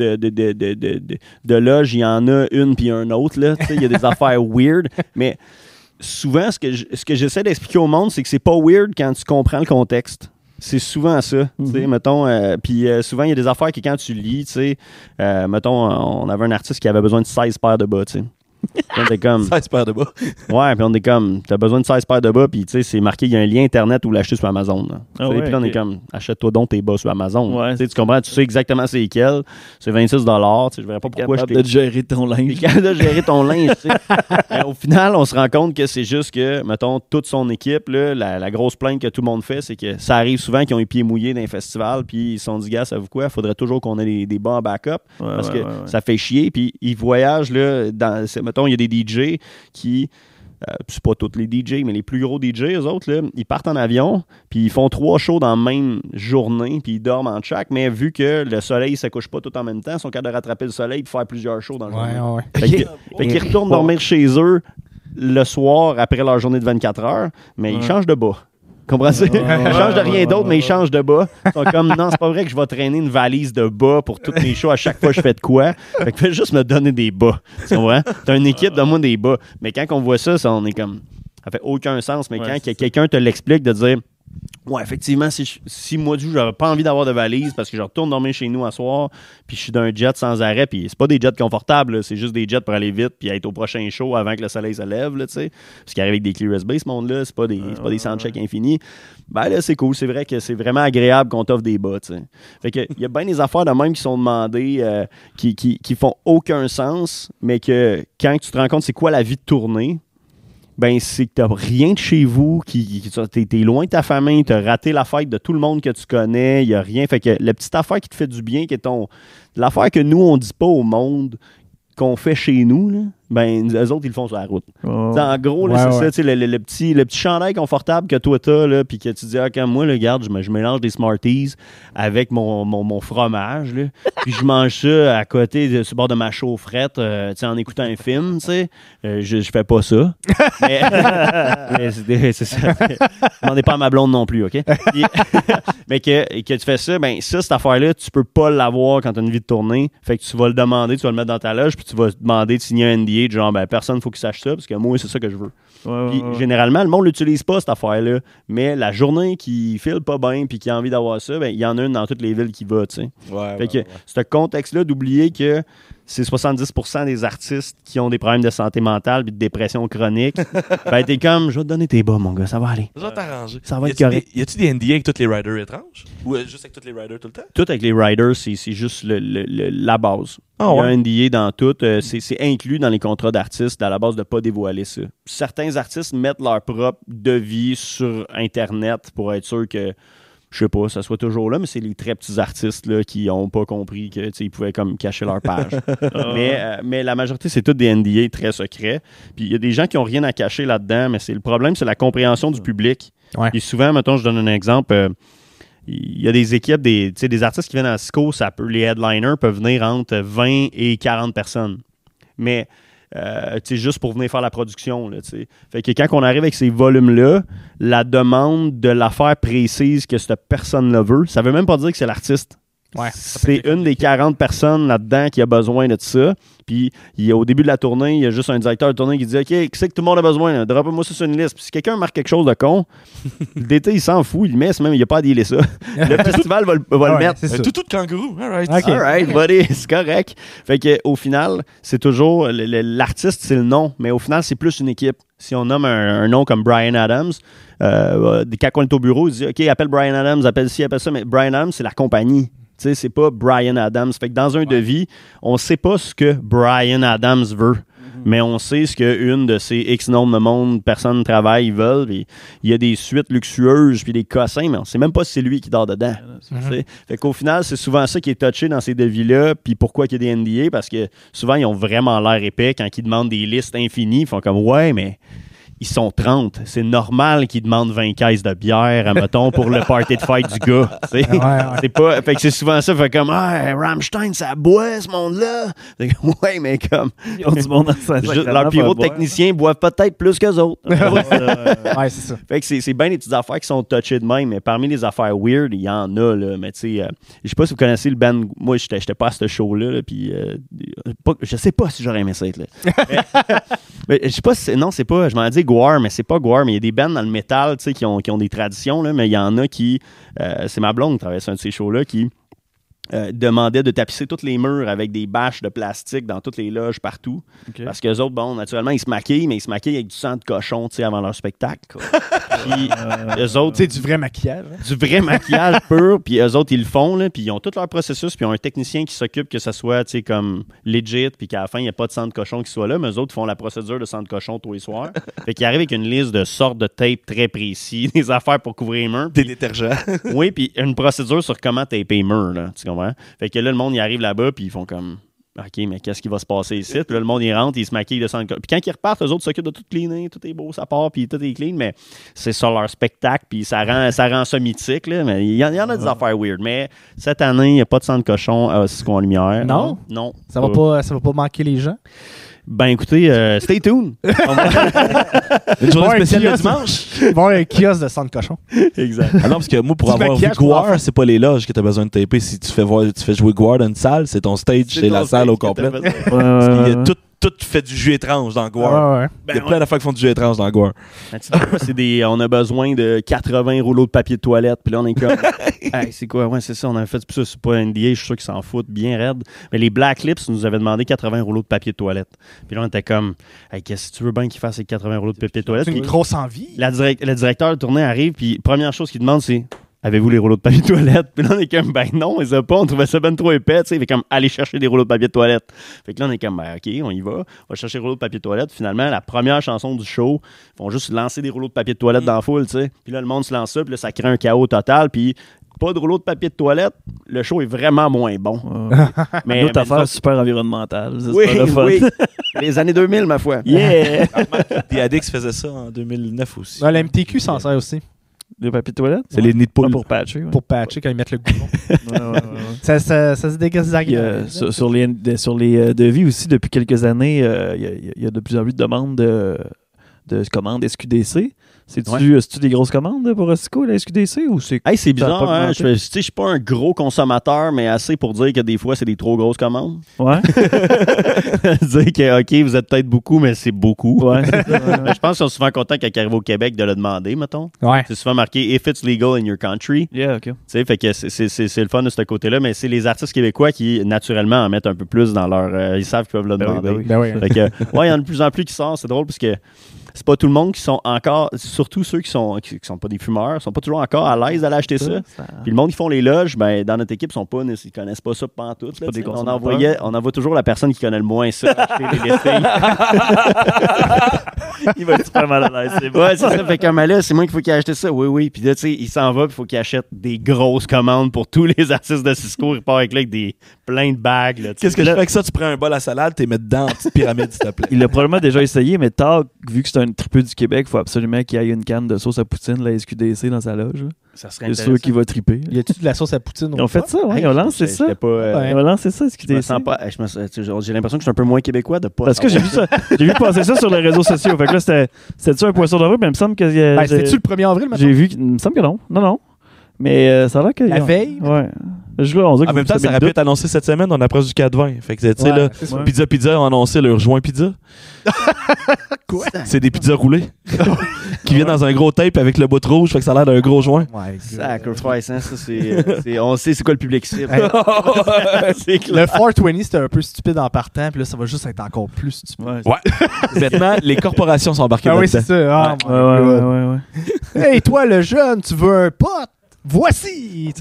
de loges, il y en a une puis un autre là, il y a des affaires weird, mais souvent ce que j'essaie d'expliquer au monde, c'est que c'est pas weird quand tu comprends le contexte. C'est souvent ça, tu sais, mettons, puis souvent, il y a des affaires que quand tu lis, tu sais, mettons, on avait un artiste qui avait besoin de 16 paires de bas, tu sais. On était comme 16 paires de bas. Ouais, puis on est comme t'as besoin de 16 paires de bas, puis tu sais c'est marqué il y a un lien internet où l'acheter sur Amazon. Puis là on est comme achète-toi donc tes bas sur Amazon. Ouais. Tu comprends, tu sais exactement c'est lesquels. C'est 26 $, tu sais, je verrais pas pourquoi capable de gérer ton linge. Capable de gérer ton linge, tu sais. Au final, on se rend compte que c'est juste que mettons toute son équipe là, la grosse plainte que tout le monde fait, c'est que ça arrive souvent qu'ils ont les pieds mouillés dans les festivals, puis ils se sont dit gars, savez-vous quoi, faudrait toujours qu'on ait des bas en backup parce que ça fait chier, puis ils voyagent là mettons, il y a des DJ qui, c'est pas tous les DJ, mais les plus gros DJ, eux autres, là, ils partent en avion, puis ils font 3 shows dans la même journée, puis ils dorment en chaque, mais vu que le soleil ne se couche pas tout en même temps, ils sont capables de rattraper le soleil et faire plusieurs shows dans le journée. Fait qu'ils retournent dormir chez eux le soir après leur journée de 24 heures, mais ils changent de bas. Comprenez? Ils changent de rien d'autre, mais ils changent de bas. Ils sont comme, non, c'est pas vrai que je vais traîner une valise de bas pour toutes mes shows à chaque fois que je fais de quoi. Fait que fais juste me donner des bas. Tu comprends? T'as une équipe, donne-moi des bas. Mais quand on voit ça, on est comme, ça fait aucun sens. Mais quand quelqu'un te l'explique, de dire, ouais, effectivement, si moi, du coup, j'aurais pas envie d'avoir de valise parce que je retourne dormir chez nous à soir, puis je suis dans un jet sans arrêt, puis c'est pas des jets confortables, là, c'est juste des jets pour aller vite puis être au prochain show avant que le soleil se lève, tu sais. Parce qu'il arrive avec des clés USB, ce monde-là, c'est pas des soundchecks infinis. Ben là, c'est cool, c'est vrai que c'est vraiment agréable qu'on t'offre des bas, tu sais. Fait que il y a bien des affaires de même qui sont demandées qui font aucun sens, mais que quand tu te rends compte c'est quoi la vie de tournée, ben c'est que t'as rien de chez vous, t'es loin de ta famille, t'as raté la fête de tout le monde que tu connais, il y a rien. Fait que la petite affaire qui te fait du bien, qui est l'affaire que nous, on dit pas au monde qu'on fait chez nous, là, ben eux autres, ils le font sur la route. En gros, là, c'est ça, le petit chandail confortable que toi t'as, là, puis que tu dis, quand moi, là, regarde, je mélange des Smarties avec mon fromage, là, puis je mange ça à côté, sur le bord de ma chaufferette, en écoutant un film, tu sais. Je fais pas ça. Mais c'est ça. On n'est pas à ma blonde non plus, OK? Mais que tu fais ça, ben ça, cette affaire-là, tu peux pas l'avoir quand tu as une vie de tournée. Fait que tu vas le demander, tu vas le mettre dans ta loge, puis tu vas demander de signer un NDA NDA, genre, ben, personne, faut qu'il sache ça, parce que moi, c'est ça que je veux. Ouais, Puis, ouais, ouais. généralement, le monde l'utilise pas, cette affaire-là. Mais la journée qui file pas bien puis qui a envie d'avoir ça, ben, il y en a une dans toutes les villes qui va, tu sais. Fait que ce contexte-là d'oublier que c'est 70% des artistes qui ont des problèmes de santé mentale puis de dépression chronique, ben, t'es comme, je vais te donner tes bas, mon gars, ça va aller. Ça va t'arranger. Ça va être correct. Y a-tu des NDA avec tous les riders étranges? Ou juste avec tous les riders tout le temps? Tout avec les riders, c'est juste la base. Ah Il y a ouais. un NDA dans tout. C'est inclus dans les contrats d'artistes à la base de ne pas dévoiler ça. Certains artistes mettent leur propre devis sur Internet pour être sûr que, je sais pas, ça soit toujours là, mais c'est les très petits artistes là, qui n'ont pas compris qu'ils pouvaient comme cacher leur page. mais la majorité, c'est tous des NDA très secrets. Puis il y a des gens qui n'ont rien à cacher là-dedans, mais le problème, c'est la compréhension du public. Ouais. Et souvent, mettons, je donne un exemple. Il y a des équipes, des artistes qui viennent à SCO, les headliners peuvent venir entre 20 et 40 personnes. Mais, juste pour venir faire la production. Là, fait que quand on arrive avec ces volumes-là, la demande de l'affaire précise que cette personne-là veut, ça veut même pas dire que c'est l'artiste. Ouais. C'est une des 40 personnes là-dedans qui a besoin de ça. Puis, au début de la tournée, il y a juste un directeur de tournée qui dit « OK, qu'est-ce que tout le monde a besoin? Drop-moi ça sur une liste. » Puis si quelqu'un marque quelque chose de con, le DT, il s'en fout. Il le met, même, il n'a pas à dealer ça. Le festival va le mettre. C'est ça. Toutou de kangourou. All right. Ok. All right, buddy, c'est correct. Fait que, au final, c'est toujours... l'artiste, c'est le nom. Mais au final, c'est plus une équipe. Si on nomme un nom comme Bryan Adams, quand on est au bureau, il dit « OK, appelle Bryan Adams, appelle ci, appelle ça. » Mais Bryan Adams, c'est la compagnie. Tu sais, c'est pas Bryan Adams. Fait que dans un devis, on sait pas ce que Bryan Adams veut, mais on sait ce qu'une de ces X nombre de monde, personnes travaillent, ils veulent. Puis il y a des suites luxueuses puis des cossins, mais on sait même pas si c'est lui qui dort dedans. Tu sais. Fait qu'au final, c'est souvent ça qui est touché dans ces devis-là. Puis pourquoi qu'il y a des NDA? Parce que souvent, ils ont vraiment l'air épais quand ils demandent des listes infinies. Ils font comme, ouais, mais... Ils sont 30. C'est normal qu'ils demandent 20 caisses de bière, admettons, pour le party de fête du gars. Ouais. C'est pas. Fait que c'est souvent ça. Fait comme, Rammstein, ça boit, ce monde-là. Ouais, mais comme. Ils ont du monde dans sa Leurs pyrotechniciens boivent peut-être plus qu'eux autres. Ouais, c'est ça. Fait que c'est bien des petites affaires qui sont touchées de même, mais parmi les affaires weird, il y en a, là. Mais tu sais, je sais pas si vous connaissez le band. Moi, j'étais pas à ce show-là, là, puis je sais pas si j'aurais aimé ça être là. Mais je sais pas si non, c'est pas. Je m'en dis Gwar, mais c'est pas Gwar, mais il y a des bands dans le métal, tu sais, qui ont des traditions, là, mais il y en a qui. C'est ma blonde qui travaille sur un de ces shows-là qui. Demandait de tapisser tous les murs avec des bâches de plastique dans toutes les loges partout. Okay. Parce qu'eux autres, bon, naturellement, ils se maquillent, mais ils se maquillent avec du sang de cochon, tu sais, avant leur spectacle. Puis eux autres... C'est du vrai maquillage. Hein? Du vrai maquillage pur, puis eux autres, ils le font, là, puis ils ont tout leur processus, puis ils ont un technicien qui s'occupe que ça soit, tu sais, comme legit, puis qu'à la fin, il n'y a pas de sang de cochon qui soit là, mais eux autres font la procédure de sang de cochon tous les soirs. Fait qu'ils arrivent avec une liste de sortes de tape très précis, des affaires pour couvrir les murs. Des détergents. Oui, puis une procédure sur comment taper les murs, là, tu comprends? Fait que là, le monde, il arrive là-bas, puis ils font comme... OK, mais qu'est-ce qui va se passer ici? Puis là, le monde, il rentre, il se maquille de sang de cochon. Puis quand ils repartent, eux autres s'occupent de tout cleaner, tout est beau, ça part, puis tout est clean, mais c'est sur leur spectacle, puis ça rend ça mythique, là. Mais il y en a des affaires weird. Mais cette année, il n'y a pas de sang de cochon à Cisco en lumière. Non? Non. Ça va pas manquer les gens? Ben écoutez, stay tuned. Une journée Ouais, spéciale le kiosque. dimanche. Il va y avoir un kiosque de sang de cochon. Exact. Ah non, parce que moi, pour Du avoir vu maquillage pour Gwar, enfants. c'est pas les loges que t'as besoin de taper. Si tu fais jouer Gwar dans une salle, c'est ton stage, c'est la salle au complet. Parce qu'il y a tout fait du jus étrange dans Gwar. Ouais. Il y a plein d'affaires qui font du jus étrange dans Gwar. On a besoin de 80 rouleaux de papier de toilette. Puis là, on est comme, hey, c'est quoi? Ouais, c'est ça, on a fait ça. C'est pas NDA, je suis sûr qu'ils s'en foutent bien raide. Mais les Black Lips nous avaient demandé 80 rouleaux de papier de toilette. Puis là, on était comme, hey, qu'est-ce que tu veux bien qu'ils fassent avec 80 rouleaux de papier de toilette? C'est une Puis grosse envie. le directeur de tournée arrive, puis première chose qu'il demande, c'est avez-vous les rouleaux de papier de toilette? Puis là, on est comme, ben non, ils ont pas, on trouvait ça ben trop épais, tu sais. Fait comme, allez chercher des rouleaux de papier de toilette. Fait que là, on est comme, ben OK, on y va. On va chercher des rouleaux de papier de toilette. Finalement, la première chanson du show, ils font juste lancer des rouleaux de papier de toilette dans la foule, tu sais. Puis là, le monde se lance ça, puis là, ça crée un chaos total, puis pas de rouleau de papier de toilette, le show est vraiment moins bon. Mais une autre affaire super environnementale. Oui, les années 2000, ma foi. Yeah! The Addicts faisait ça en 2009 aussi. Ouais, la MTQ s'en sert aussi. Le papier de toilette? C'est les nids de poule. Pour patcher. Ouais. Pour patcher quand ils mettent le goudron. Ouais. ça se dégage. Sur les devis aussi, depuis quelques années, il y a de plus en plus de demandes de commandes SQDC. C'est-tu des grosses commandes pour Roscoe, la SQDC, ou c'est... Hey, c'est bizarre, pas hein? Je suis pas un gros consommateur, mais assez pour dire que des fois, c'est des trop grosses commandes. Ouais. Dire que, OK, vous êtes peut-être beaucoup, mais c'est beaucoup. Ouais, c'est ça, ouais. Je pense qu'ils sont souvent contents quand ils arrivent au Québec de le demander, mettons. Ouais. C'est souvent marqué « If it's legal in your country ». Yeah, OK. Tu sais, fait que c'est le fun de ce côté-là, mais c'est les artistes québécois qui, naturellement, en mettent un peu plus dans leur... ils savent qu'ils peuvent le demander. Ben oui. Fait que, ouais, il y en a de plus en plus qui sortent. C'est drôle parce que c'est pas tout le monde qui sont encore, surtout ceux qui sont pas des fumeurs, sont pas toujours encore à l'aise d'aller acheter ça. Puis le monde qui font les loges, ben dans notre équipe, ils connaissent pas ça pantoute. Là, des on envoie toujours la personne qui connaît le moins ça acheter les listings. Il va être super mal à l'aise, c'est bon. Ouais, c'est ça. Fait comme là, c'est moi qu'il faut qu'il achète ça. Oui. Puis là, tu sais, il s'en va, puis il faut qu'il achète des grosses commandes pour tous les artistes de Cisco. Il repart avec des plein de bagues. Là, Qu'est-ce que je fais avec ça? Tu prends un bol à salade, tu les mets dedans en petite pyramide, s'il te plaît. Il l'a probablement déjà essayé, mais Tag, vu que c'est un tripeux du Québec, il faut absolument qu'il y ait une canne de sauce à poutine, la SQDC, dans sa loge. Ça serait C'est sûr qu'il va triper. Y a-tu de la sauce à poutine? Ils ont fait ça, ouais, ils ont lancé ça. Pas, Ils ont lancé ça, je me SQDC. sens pas, j'ai l'impression que je suis un peu moins québécois de pas. Parce que j'ai vu ça. J'ai vu passer ça sur les réseaux sociaux. Fait que là, c'était-tu un poisson d'avril? Mais il me semble que. C'était-tu le 1er avril, maintenant? J'ai vu. Il me semble que non. Non. Mais ça a l'air que. La veille? Ouais. On dirait En même temps, ça aurait pu être annoncé cette semaine, on approche du 4-20. Fait que, tu sais, là, c'est ça. Pizza ont annoncé leur joint pizza. Quoi? C'est des pizzas roulées. Qui viennent dans un gros tape avec le bout rouge, fait que ça a l'air d'un gros joint. Ouais, Sacrifice, hein, ça on sait c'est quoi le public cible. C'est clair. Le 420, c'était un peu stupide en partant, puis là, ça va juste être encore plus stupide. Ouais. Maintenant, les corporations sont embarquées Ah oui, là-dedans. c'est ça. Oh my God. Hey, toi, le jeune, tu veux un pote? Voici!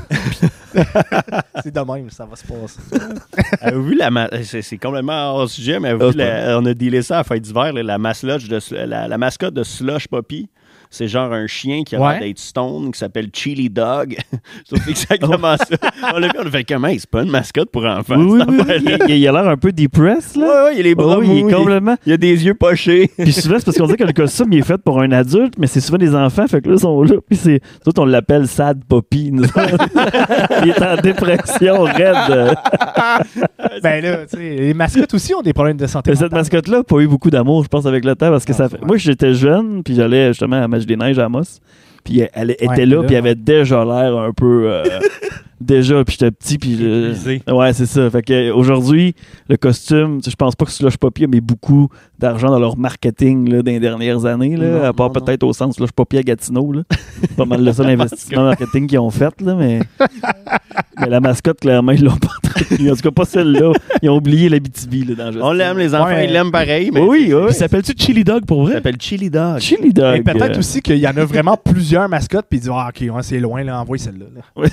C'est de même, ça va se passer. Avez-vous vu c'est complètement hors sujet, mais on a dealé ça à la fête d'hiver, là, la mascotte de Slush Poppy. C'est genre un chien qui a l'air d'être stone, qui s'appelle Chili Dog. C'est exactement ça. On l'a vu, on a fait comment? C'est pas une mascotte pour enfants. Oui. Il a l'air un peu depressed, là. Ouais, il a les bras mous, il est complètement... Il a des yeux pochés. Puis souvent, c'est parce qu'on dit que le costume il est fait pour un adulte, mais c'est souvent des enfants, fait que là, ils sont là. Puis tout, on l'appelle Sad Poppy. Il est en dépression raide. Ben là, tu sais, les mascottes aussi ont des problèmes de santé Mais cette mentale. mascotte-là n'a pas eu beaucoup d'amour, je pense, avec le temps, parce que moi, j'étais jeune, puis j'allais justement à Match des Neiges à Amos, puis elle était là, puis elle avait déjà l'air un peu... Déjà, puis j'étais petit, puis... Ouais, c'est ça. Fait que aujourd'hui, le costume, je pense pas que Slush Poppy a mis beaucoup d'argent dans leur marketing là, dans les dernières années, là, à part peut-être au sens Slush Poppy à Gatineau. Là. C'est pas mal le seul investissement marketing qu'ils ont fait, là, mais la mascotte, clairement, ils l'ont pas traduit. En tout cas, pas celle-là. Ils ont oublié l'Abitibi. Là, dans On l'aime, les enfants, ils l'aiment pareil. Mais oui. Il s'appelle-tu Chili Dog pour vrai? Il s'appelle Chili Dog. Chili Dog. Et peut-être aussi qu'il y en a vraiment plusieurs mascottes, puis ils disent OK, ouais, c'est loin, là, envoie celle-là. Là.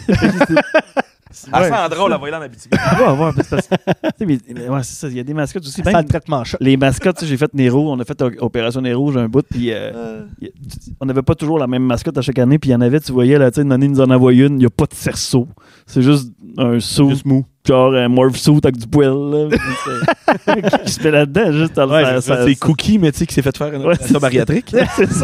Elle sent drôle, la voyant dans Abitibi. C'est ça. Il y a des mascottes aussi. Ça le traitement choc. Les mascottes, j'ai fait Nero. On a fait Opération Nero, j'ai un bout. Puis on n'avait pas toujours la même mascotte à chaque année. Puis il y en avait, tu voyais, là, une année, ils nous en envoyaient une. Il n'y a pas de cerceau. C'est juste un saut. Juste mou. Genre un morph suit avec du poil. Là. Qui se fait là-dedans, juste à le faire. C'est Cookie, mais tu sais, qui s'est fait faire une opération bariatrique. C'est ça.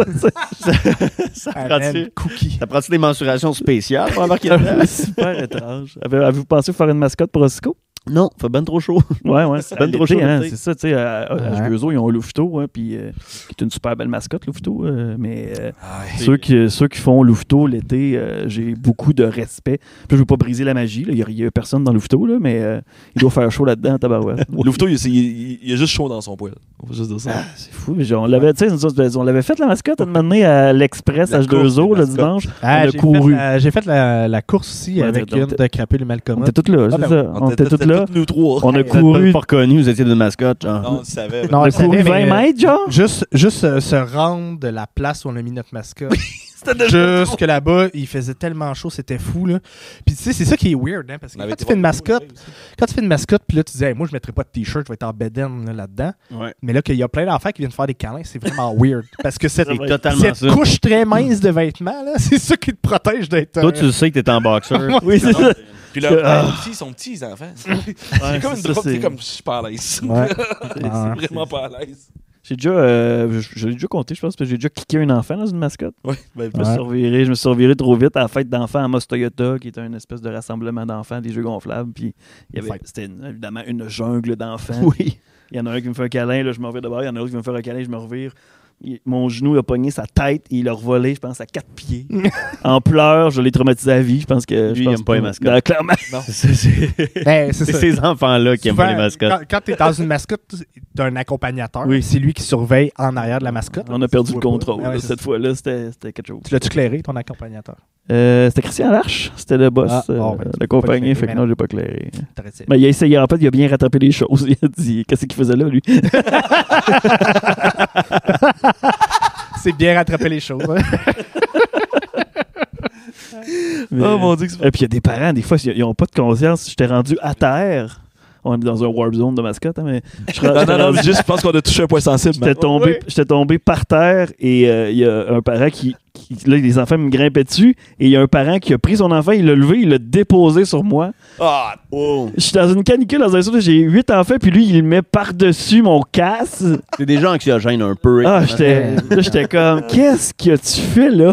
Ça prend-tu des mensurations spéciales pour embarquer dedans? C'est super étrange. Avez-vous pensé faire une mascotte pour Roscoe? Non, fait ben trop chaud. Ouais, c'est ben trop chaud. Hein, c'est ça, tu sais, à H2O, ils ont Louveteau, hein, puis qui est une super belle mascotte, Louveteau. Mais ceux qui font Louveteau l'été, j'ai beaucoup de respect. Puis je veux pas briser la magie, il y a personne dans Louveteau, là, mais il doit faire chaud là-dedans, tabarouette. Louveteau, il a juste chaud dans son poil. On va juste dire ça. C'est fou. On l'avait fait la mascotte une année à l'Express H2O le dimanche. On a couru. J'ai fait la course aussi avec une de Crapule et Malcolm. On était tous là, c'est ça. On était tous là. Nous trois. On a Vous couru. pas reconnu, vous étiez d'une mascotte. Genre. Non, on le savait. Non, On a couru 20 mètres, genre. Juste se rendre de la place où on a mis notre mascotte. Jusque là-bas, il faisait tellement chaud, c'était fou, là. Puis tu sais, c'est ça qui est weird, hein, parce que quand tu fais une mascotte, puis là, tu dis, hey, moi, je mettrais pas de t-shirt, je vais être en bedaine là-dedans. Ouais. Mais là, qu'il y a plein d'enfants qui viennent faire des câlins, c'est vraiment weird. Parce que cette totalement ça. couche très mince de vêtements, là, c'est ça qui te protège d'être... Toi, tu sais que t'es en boxeur. Oui, c'est ça. Puis leurs aussi, ils sont petits, les enfants. C'est comme une drôle, c'est comme je suis pas à l'aise. Ouais. C'est vraiment pas à l'aise. J'ai déjà, je l'ai déjà compté, je pense, parce que j'ai déjà kické un enfant dans une mascotte. Oui, Je me suis reviré trop vite à la fête d'enfants à Amos Toyota, qui était une espèce de rassemblement d'enfants, des jeux gonflables. Puis c'était évidemment une jungle d'enfants. Oui. Il y en a un qui me fait un câlin, là, je me revire de bord. Il y en a un autre qui me fait un câlin, je me revire. mon genou a pogné sa tête et il a revolé, je pense, à 4 pieds. En pleurs, je l'ai traumatisé à vie. Je pense que. Lui, il n'aime pas les mascottes. Clairement. Ben, c'est ces enfants-là qui n'aiment pas les mascottes. Quand tu es dans une mascotte, tu as un accompagnateur. Oui. C'est lui qui surveille en arrière de la mascotte. On a perdu le contrôle. Cette fois-là, c'était quelque chose. Tu l'as-tu clairé, ton accompagnateur? C'était Christian Larche. C'était le boss, le compagnie. Fait que non, j'ai pas clairé. Mais il a essayé. En fait, il a bien rattrapé les choses. Il a dit, qu'est-ce qu'il faisait là, lui? C'est bien rattraper les choses. Oh mon Dieu. Et puis il y a des parents, des fois, ils n'ont pas de conscience. J'étais rendu à terre. On est dans un warp zone de mascotte, hein, mais non, juste, je pense qu'on a touché un point sensible. J'étais tombé par terre et il y a un parent qui là, les enfants me grimpaient dessus et il y a un parent qui a pris son enfant, il l'a levé, il l'a déposé sur moi. Je suis dans une canicule dans un sud, j'ai 8 enfants, puis lui, il le met par-dessus mon casque. C'est des gens anxiogènes un peu. J'étais comme, qu'est-ce que tu fais là?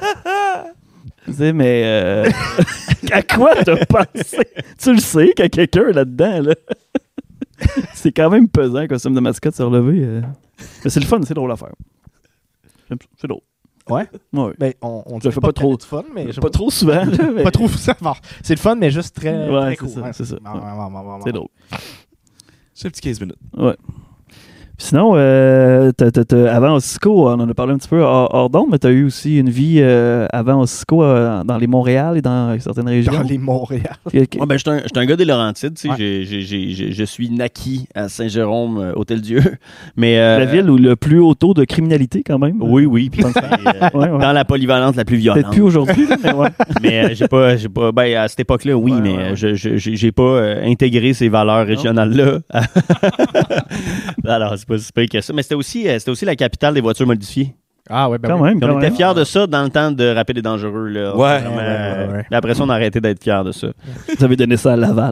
Tu sais, mais à quoi t'as pensé? Tu le sais qu'il y a quelqu'un là-dedans, là. C'est quand même pesant, un costume de mascotte se relever. Mais c'est le fun, c'est drôle à faire. C'est drôle. Ouais? Ouais. Ben, on je fais pas trop de fun, mais pas trop souvent. Là, mais... Pas trop souvent. C'est le fun, mais juste très, très cool. C'est ça. C'est drôle. C'est un petit 15 minutes. Ouais. Sinon, avant au Cisco, on en a parlé un petit peu hors d'onde, mais tu as eu aussi une vie avant au Cisco dans les Montréal et dans certaines régions. Dans les Montréal. Ben, je suis un gars des Laurentides. Tu sais, je suis naquis à Saint-Jérôme, Hôtel-Dieu. Mais, la ville où le plus haut taux de criminalité, quand même. Oui. Puis, dans la polyvalente la plus violente. Peut-être plus aujourd'hui, mais ouais. Mais j'ai pas ben, à cette époque-là, oui, mais j'ai pas intégré ces valeurs régionales-là. Alors, c'est pas si pire que ça. Mais c'était aussi la capitale des voitures modifiées. Ah ouais, ben quand même. On était fiers de ça dans le temps de Rapide et Dangereux. Là. Ouais. Mais après ça, on a arrêté d'être fiers de ça. Vous avez donné ça à Laval.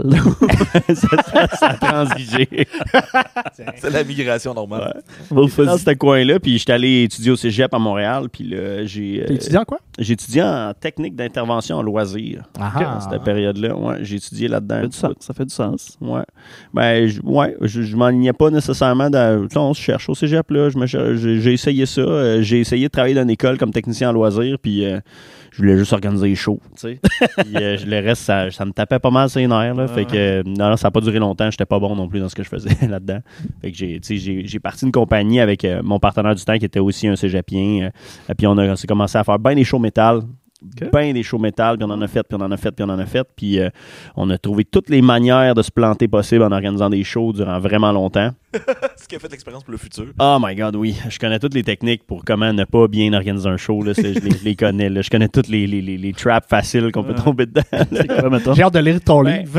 ça a transigé. C'est la migration normale. Ouais. Dans ce coin-là, puis j'étais allé étudier au cégep à Montréal. Puis là, T'as étudié en quoi? J'ai étudié en technique d'intervention en loisirs. À cette période-là. Ouais, j'ai étudié là-dedans. Ça fait du sens. Ouais. Ben, je m'enlignais pas nécessairement dans... On se cherche au cégep, là. J'ai essayé ça. J'ai essayé de travailler dans une école comme technicien en loisirs, puis je voulais juste organiser les shows, tu sais. Puis le reste, ça me tapait pas mal ses nerfs, là. Fait que, non, ça n'a pas duré longtemps. J'étais pas bon non plus dans ce que je faisais là-dedans. Fait que j'ai parti d'une compagnie avec mon partenaire du temps qui était aussi un cégepien. Puis on s'est commencé à faire bien des shows métal. Ben des shows métal, puis on en a fait, puis on a trouvé toutes les manières de se planter possible en organisant des shows durant vraiment longtemps. Ce qui a fait l'expérience pour le futur. Oh my God, oui. Je connais toutes les techniques pour comment ne pas bien organiser un show. Là. Je les connais. Là. Je connais toutes les traps faciles qu'on peut tomber dedans. J'ai hâte de lire ton livre.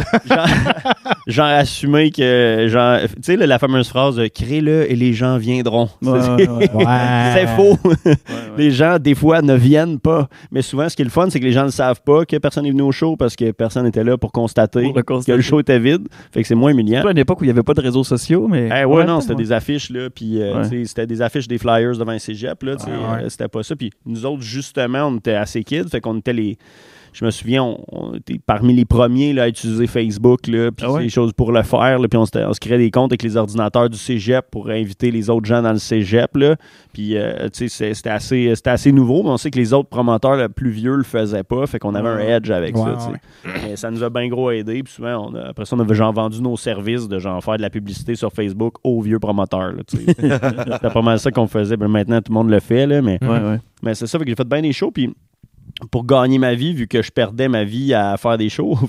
Genre assumer que, tu sais, la fameuse phrase « crée-le et les gens viendront ». C'est faux. Les gens, des fois, ne viennent pas. Mais souvent, ce qui est le fun, c'est que les gens ne savent pas que personne n'est venu au show parce que personne n'était là pour constater que le show était vide. Fait que c'est moins humiliant. À une époque où il n'y avait pas de réseaux sociaux, mais... C'était des affiches, là, puis c'était des affiches des flyers devant un cégep, là, c'était pas ça. Puis nous autres, justement, on était assez kids, fait qu'on était les... Je me souviens, on était parmi les premiers là, à utiliser Facebook, là, puis des choses pour le faire, là, puis on se créait des comptes avec les ordinateurs du cégep pour inviter les autres gens dans le cégep, là. Puis, c'était assez nouveau, mais on sait que les autres promoteurs là, plus vieux le faisaient pas, fait qu'on avait un edge avec ça, Mais ça nous a bien gros aidé, puis souvent, après ça, on avait genre vendu nos services de genre faire de la publicité sur Facebook aux vieux promoteurs, là, c'était pas mal ça qu'on faisait, mais maintenant, tout le monde le fait, là, mais c'est ça, fait que j'ai fait bien des shows, puis pour gagner ma vie, vu que je perdais ma vie à faire des shows.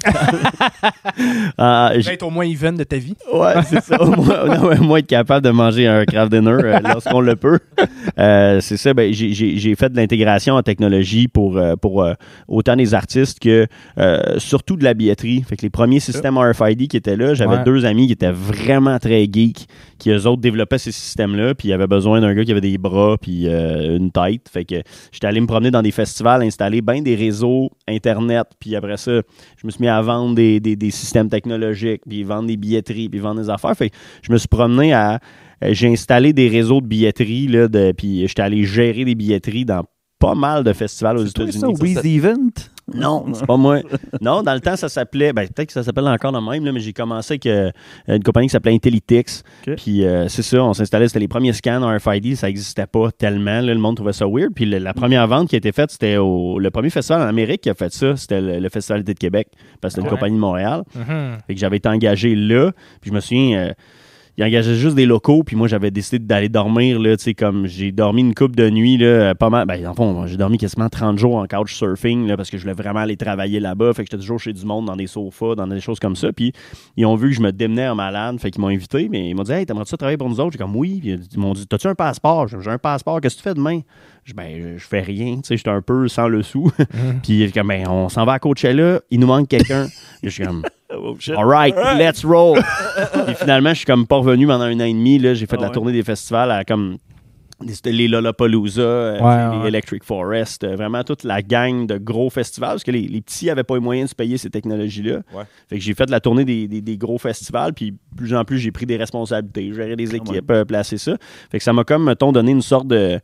Être au moins even de ta vie. Ouais, c'est ça. Au moins être capable de manger un craft dinner lorsqu'on le peut. C'est ça. Ben, j'ai fait de l'intégration en technologie pour autant des artistes que surtout de la billetterie. Fait que les premiers systèmes RFID qui étaient là, j'avais 2 amis qui étaient vraiment très geeks, qui eux autres développaient ces systèmes-là, puis ils avaient besoin d'un gars qui avait des bras puis une tête. Fait que j'étais allé me promener dans des festivals, installer bien des réseaux Internet, puis après ça, je me suis mis à vendre des systèmes technologiques, puis vendre des billetteries, puis vendre des affaires. Fait que je me suis promené j'ai installé des réseaux de billetterie, puis j'étais allé gérer des billetteries dans pas mal de festivals aux États-Unis. C'est ça, Weezy Event? Non, c'est pas moi. Non, dans le temps, ça s'appelait... peut-être que ça s'appelle encore de même, là, mais j'ai commencé avec une compagnie qui s'appelait Intellytix. Okay. Puis c'est ça, on s'installait, c'était les premiers scans RFID, ça n'existait pas tellement. Là, le monde trouvait ça weird. Puis la première vente qui a été faite, c'était le premier festival en Amérique qui a fait ça, c'était le Festival d'été de Québec, parce que c'était une compagnie de Montréal. Fait que j'avais été engagé là. Puis je me souviens... il engageait juste des locaux, puis moi, j'avais décidé d'aller dormir, là, tu sais, comme j'ai dormi une couple de nuits, là, pas mal. En fond, j'ai dormi quasiment 30 jours en couchsurfing, là, parce que je voulais vraiment aller travailler là-bas. Fait que j'étais toujours chez du monde, dans des sofas, dans des choses comme ça. Puis ils ont vu que je me démenais en malade, fait qu'ils m'ont invité, mais ils m'ont dit « Hey, t'aimerais-tu travailler pour nous autres? » J'ai comme « Oui. » Puis ils m'ont dit « T'as-tu un passeport? » J'ai un passeport, qu'est-ce que tu fais demain? Je fais rien, tu sais, j'étais un peu sans le sou. Puis comme, on s'en va à Coachella, il nous manque quelqu'un. Je suis comme, all right, let's roll. Puis finalement, je suis comme pas revenu pendant 1 an et demi. Là, j'ai fait la tournée des festivals à comme les Lollapalooza, les Electric Forest, vraiment toute la gang de gros festivals, parce que les petits n'avaient pas les moyens de se payer ces technologies-là. Ouais. Fait que j'ai fait la tournée des gros festivals, puis plus en plus, j'ai pris des responsabilités, gérer des équipes, placer ça. Fait que ça m'a comme, mettons, donné une sorte de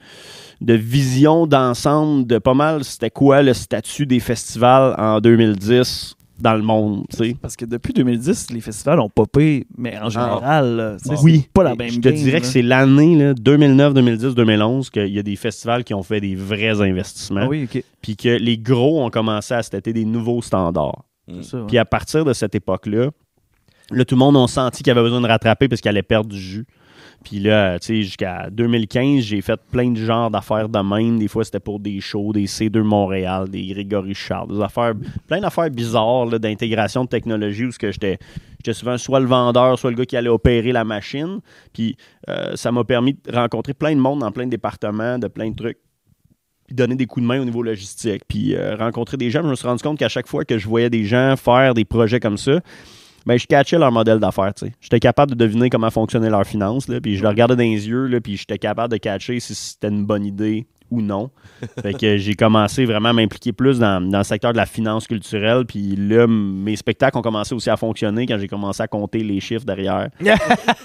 vision d'ensemble de pas mal c'était quoi le statut des festivals en 2010 dans le monde, tu sais. Parce que depuis 2010, les festivals ont popé, mais en général, c'est pas la même je te dirais que c'est l'année là, 2009, 2010, 2011 qu'il y a des festivals qui ont fait des vrais investissements. Ah oui, OK. Puis que les gros ont commencé à stater des nouveaux standards. Puis à partir de cette époque-là, tout le monde a senti qu'il avait besoin de rattraper parce qu'il allait perdre du jus. Puis là, tu sais, jusqu'à 2015, j'ai fait plein de genres d'affaires de même. Des fois, c'était pour des shows, des C2 Montréal, des Grégory Charles, des affaires, plein d'affaires bizarres là, d'intégration de technologie où j'étais souvent soit le vendeur, soit le gars qui allait opérer la machine. Puis ça m'a permis de rencontrer plein de monde dans plein de départements, de plein de trucs. Puis donner des coups de main au niveau logistique. Puis rencontrer des gens. Je me suis rendu compte qu'à chaque fois que je voyais des gens faire des projets comme ça, je catchais leur modèle d'affaires, tu sais. J'étais capable de deviner comment fonctionnaient leurs finances, là, puis je le regardais dans les yeux, là, puis j'étais capable de catcher si c'était une bonne idée ou non. Fait que j'ai commencé vraiment à m'impliquer plus dans le secteur de la finance culturelle, puis là, mes spectacles ont commencé aussi à fonctionner quand j'ai commencé à compter les chiffres derrière. Mais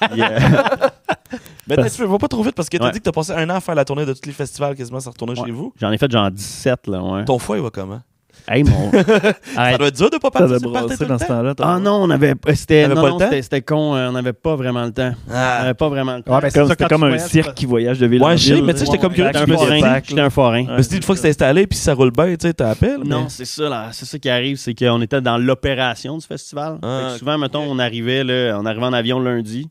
tu vas pas trop vite parce que t'as dit que t'as passé 1 an à faire la tournée de tous les festivals quasiment sans retourner chez vous. J'en ai fait genre 17, là, ouais. Ton foie, il va comment? Hey, ça doit être dur de pas partir dans ce temps-là. Non, on avait c'était con, on n'avait pas vraiment le temps. On n'avait pas vraiment le temps. C'était comme un cirque qui voyage de ville en ville. Je sais, mais tu sais, j'étais comme curieux. J'étais un forain. Mais une fois que c'est installé puis ça roule bien, tu sais, t'appelles. Non, c'est ça là, c'est ça qui arrive, c'est qu'on était dans l'opération du festival. Souvent, mettons, on arrivait en avion lundi.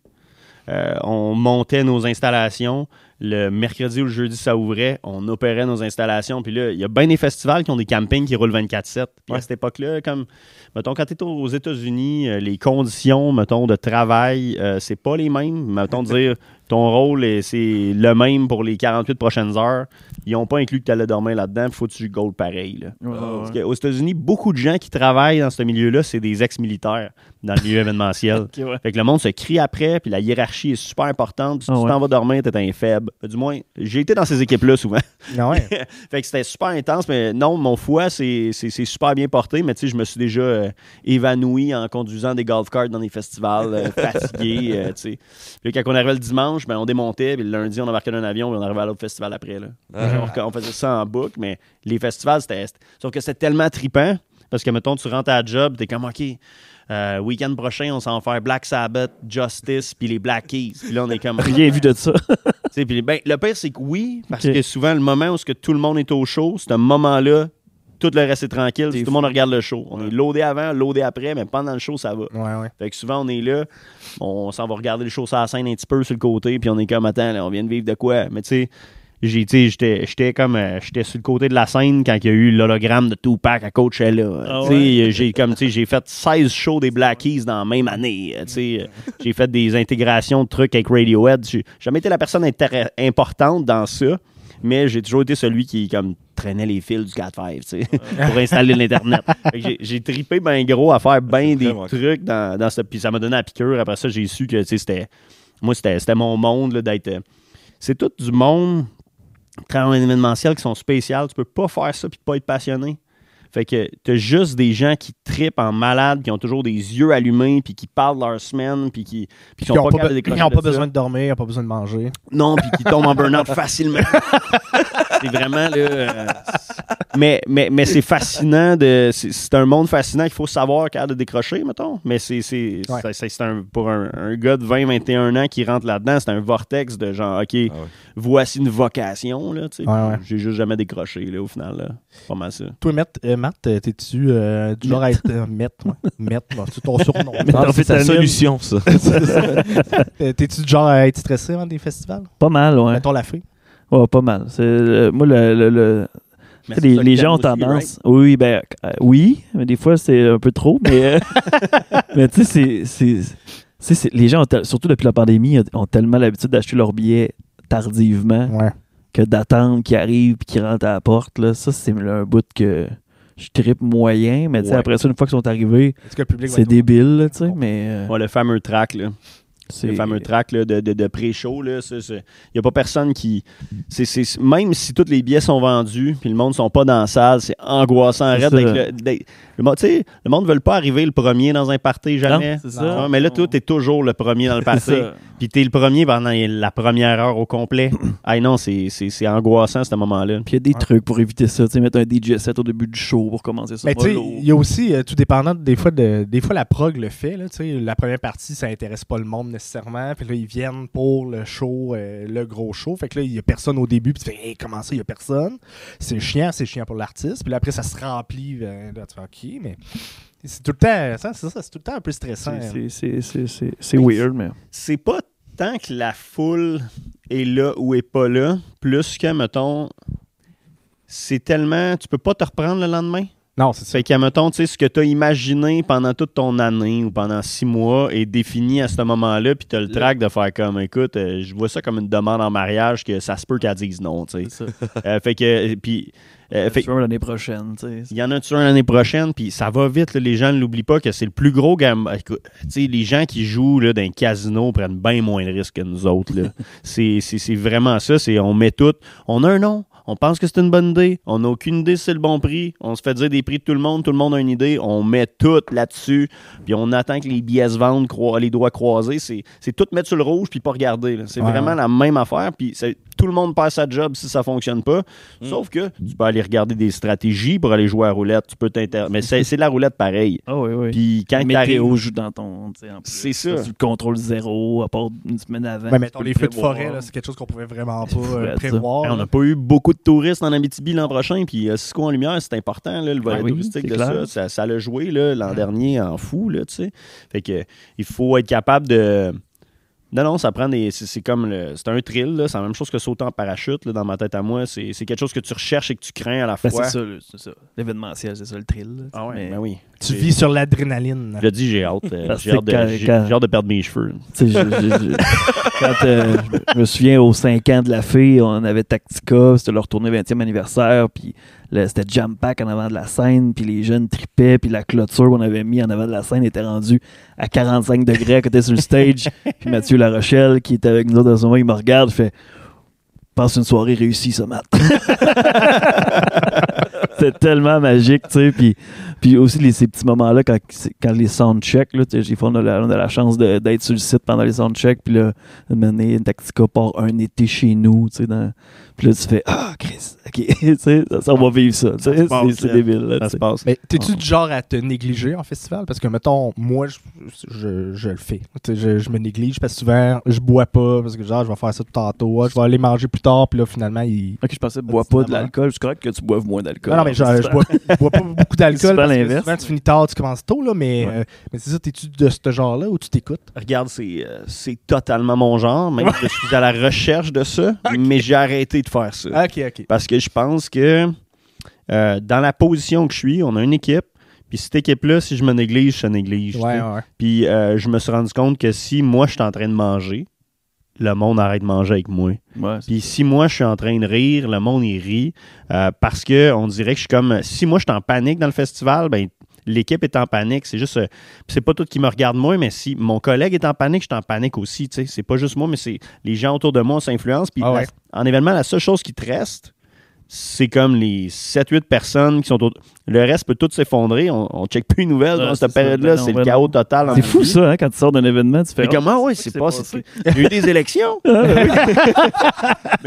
On montait nos installations. Le mercredi ou le jeudi, ça ouvrait. On opérait nos installations. Puis là, il y a bien des festivals qui ont des campings qui roulent 24/7. Puis à cette époque-là, comme, mettons, quand tu es aux États-Unis, les conditions, mettons, de travail, c'est pas les mêmes. Mettons, dire ton rôle, c'est le même pour les 48 prochaines heures. Ils n'ont pas inclus que tu allais dormir là-dedans. Il faut que tu goal pareil. Là. Parce qu'aux États-Unis, beaucoup de gens qui travaillent dans ce milieu-là, c'est des ex-militaires dans le milieu événementiel. Fait que le monde se crie après, puis la hiérarchie est super importante. Si tu t'en vas dormir, t'es un faible. Du moins, j'ai été dans ces équipes-là souvent. Fait que c'était super intense, mais non, mon foie, c'est super bien porté, mais tu sais, je me suis déjà évanoui en conduisant des golf carts dans des festivals, fatigué, tu sais. Puis quand on arrivait le dimanche, on démontait, puis le lundi, on embarquait dans un avion, puis on arrivait à l'autre festival après, là. On faisait ça en boucle, mais les festivals, sauf que c'était tellement trippant, parce que, mettons, tu rentres à la job, t'es comme, OK, week-end prochain, on s'en va faire Black Sabbath, Justice, puis les Black Keys. Puis là, on est comme... Rien vu de ça. Puis, le pire, c'est que oui, parce que souvent, le moment où tout le monde est au show, c'est un moment-là, tout le reste est tranquille, tout le monde regarde le show. On est loadé avant, loadé après, mais pendant le show, ça va. Fait que souvent, on est là, on s'en va regarder le show sur la scène un petit peu sur le côté, puis on est comme, attends, là, on vient de vivre de quoi? Mais tu sais, j'étais sur le côté de la scène quand il y a eu l'hologramme de Tupac à Coachella. J'ai fait 16 shows des Black Keys dans la même année. J'ai fait des intégrations de trucs avec Radiohead. J'ai jamais été la personne importante dans ça, mais j'ai toujours été celui qui comme traînait les fils du 4.5 pour installer l'Internet. J'ai trippé bien gros à faire bien des trucs dans ce... Puis ça m'a donné la piqûre. Après ça, j'ai su que c'était mon monde là, d'être... C'est tout du monde travailler en événementiel qui sont spéciales. Tu peux pas faire ça puis pas être passionné. Fait que t'as juste des gens qui trippent en malade, qui ont toujours des yeux allumés, puis qui parlent de leur semaine, puis qui sont pas capables de décrocher. Ils n'ont pas besoin de dormir, ils n'ont pas besoin de manger. Non, puis qui tombent en burn-out facilement. C'est vraiment là. Mais c'est fascinant. C'est un monde fascinant qu'il faut savoir quand de décrocher, mettons. Mais c'est pour un gars de 20-21 ans qui rentre là-dedans, c'est un vortex de genre, OK, voici une vocation. Là, j'ai juste jamais décroché là, au final. Là. Pas mal ça. Toi, Matt, t'es-tu du genre à être Matt, c'est ton surnom. C'est ta solution, ça. T'es-tu du genre à être stressé avant des festivals? Pas mal, ouais. Mettons la fée. Ouais, pas mal. Moi, les gens ont tendance. Aussi, right? Oui, mais des fois, c'est un peu trop. Mais, mais tu sais, les gens, surtout depuis la pandémie, ont tellement l'habitude d'acheter leurs billets tardivement que d'attendre qu'ils arrivent et qu'ils rentrent à la porte. Là, ça, c'est un bout que je trippe moyen. Mais après ça, une fois qu'ils sont arrivés, c'est débile. Mais, le fameux track, là. Le fameux track là, de pré-show, il n'y a pas personne qui... même si tous les billets sont vendus puis le monde ne sont pas dans la salle, c'est angoissant. Le monde ne veut pas arriver le premier dans un party, jamais. Non, c'est ça. Mais là, toi, tu es toujours le premier dans le party. Puis tu es le premier pendant la première heure au complet. Non, c'est angoissant, ce moment-là. Puis il y a des trucs pour éviter ça. Mettre un DJ set au début du show pour commencer ça. Mais il y a aussi, tout dépendant, des fois la prog le fait. Là, la première partie, ça intéresse pas le monde nécessairement. Puis là, ils viennent pour le show, le gros show. Fait que là, il y a personne au début. Puis tu fais, comment ça, il y a personne? C'est chiant pour l'artiste. Puis là, après, ça se remplit. Là, tu fais, OK, mais c'est tout le temps, c'est tout le temps un peu stressant. C'est weird, mais... C'est pas tant que la foule est là ou est pas là, plus que, mettons, c'est tellement... Tu peux pas te reprendre le lendemain. Non, c'est ça. Fait que, mettons, tu sais, ce que tu as imaginé pendant toute ton année ou pendant 6 mois est défini à ce moment-là, puis tu as le trac de faire comme, écoute, je vois ça comme une demande en mariage que ça se peut qu'elle dise non, tu sais. Fait que, puis... l'année prochaine, tu sais. Il y en a un l'année prochaine, puis ça va vite, là, les gens ne l'oublient pas que c'est le plus gros gamme. Tu sais, les gens qui jouent là, dans un casino prennent bien moins de risques que nous autres, là. C'est vraiment ça, on met tout, on a un nom. On pense que c'est une bonne idée. On n'a aucune idée si c'est le bon prix. On se fait dire des prix de tout le monde. Tout le monde a une idée. On met tout là-dessus. Puis on attend que les billets se vendent, les doigts croisés. C'est tout mettre sur le rouge puis pas regarder. Là. C'est vraiment la même affaire. Puis tout le monde perd sa job si ça fonctionne pas. Sauf que tu peux aller regarder des stratégies pour aller jouer à la roulette. Tu peux Mais c'est de la roulette pareil. Ah oui. Puis quand tu arrives... joue dans ton... C'est ça. Tu contrôles zéro à part une semaine avant. Mais mettons les feux de forêt, là, c'est quelque chose qu'on pouvait vraiment pas prévoir. On n'a pas eu beaucoup de touristes en Abitibi l'an prochain, puis Cisco en lumière, c'est important, là, le volet touristique de ça. Ça l'a joué là, l'an dernier en fou, là, tu sais. Fait que il faut être capable de... Non, ça prend des... C'est comme... C'est un thrill, là. C'est la même chose que sauter en parachute, là, dans ma tête à moi. C'est quelque chose que tu recherches et que tu crains à la fois. C'est ça. L'événementiel, c'est ça, le thrill. Là, ah ouais, ben oui. Tu vis sur l'adrénaline. Je l'ai dit, j'ai hâte. J'ai hâte de perdre mes cheveux. Quand je me souviens, aux 5 ans de la fée, on avait Tactica, c'était leur tournée 20e anniversaire, puis c'était Jam Pack en avant de la scène, puis les jeunes tripaient, puis la clôture qu'on avait mis en avant de la scène était rendue à 45 degrés à côté sur le stage. Puis Mathieu Larochelle, qui était avec nous autres à ce moment, il me regarde, fait « Pense une soirée réussie, ça, Matt. » C'était tellement magique, tu sais. Puis aussi, ces petits moments-là, quand les soundchecks, là, des fois, on a la chance d'être sur le site pendant les soundchecks, puis là, une Tactica part un été chez nous, tu sais, puis là, tu fais « Ah, Chris, OK, tu sais, ça, on va vivre ça. » C'est débile, là, ça se passe. Mais t'es-tu du genre à te négliger en festival? Parce que, mettons, moi, je le fais. Je me néglige parce que souvent, je bois pas, parce que genre, je vais faire ça tout tantôt, je vais aller manger plus tard, puis là, finalement, OK, je pensais bois pas de l'alcool. C'est correct que tu boives moins d'alcool. Non, mais je bois pas beaucoup d'alcool. Pas l'inverse. Souvent, tu finis tard, tu commences tôt, là, mais c'est ça, t'es-tu de ce genre-là ou tu t'écoutes? Regarde, c'est totalement mon genre. Même je suis à la recherche de ça, mais j'ai arrêté de faire ça. OK. Parce que je pense que dans la position que je suis, on a une équipe. Puis cette équipe-là, si je me néglige, je néglige. Ouais. Puis je me suis rendu compte que si moi, je suis en train de manger, le monde arrête de manger avec moi. Ouais, puis si moi, je suis en train de rire, le monde, il rit. Parce que on dirait que je suis comme... Si moi, je suis en panique dans le festival, ben l'équipe est en panique. C'est juste... c'est pas tout qui me regarde moi, mais si mon collègue est en panique, je suis en panique aussi. T'sais. C'est pas juste moi, mais c'est les gens autour de moi s'influencent. Puis en événement, la seule chose qui te reste, c'est comme les 7-8 personnes qui sont autour. Le reste peut tout s'effondrer. On check plus les nouvelles dans cette période-là. C'est le chaos total. C'est fou ça, hein, quand tu sors d'un événement, tu fais... Mais comment, c'est passé. Il y a eu des élections. Mais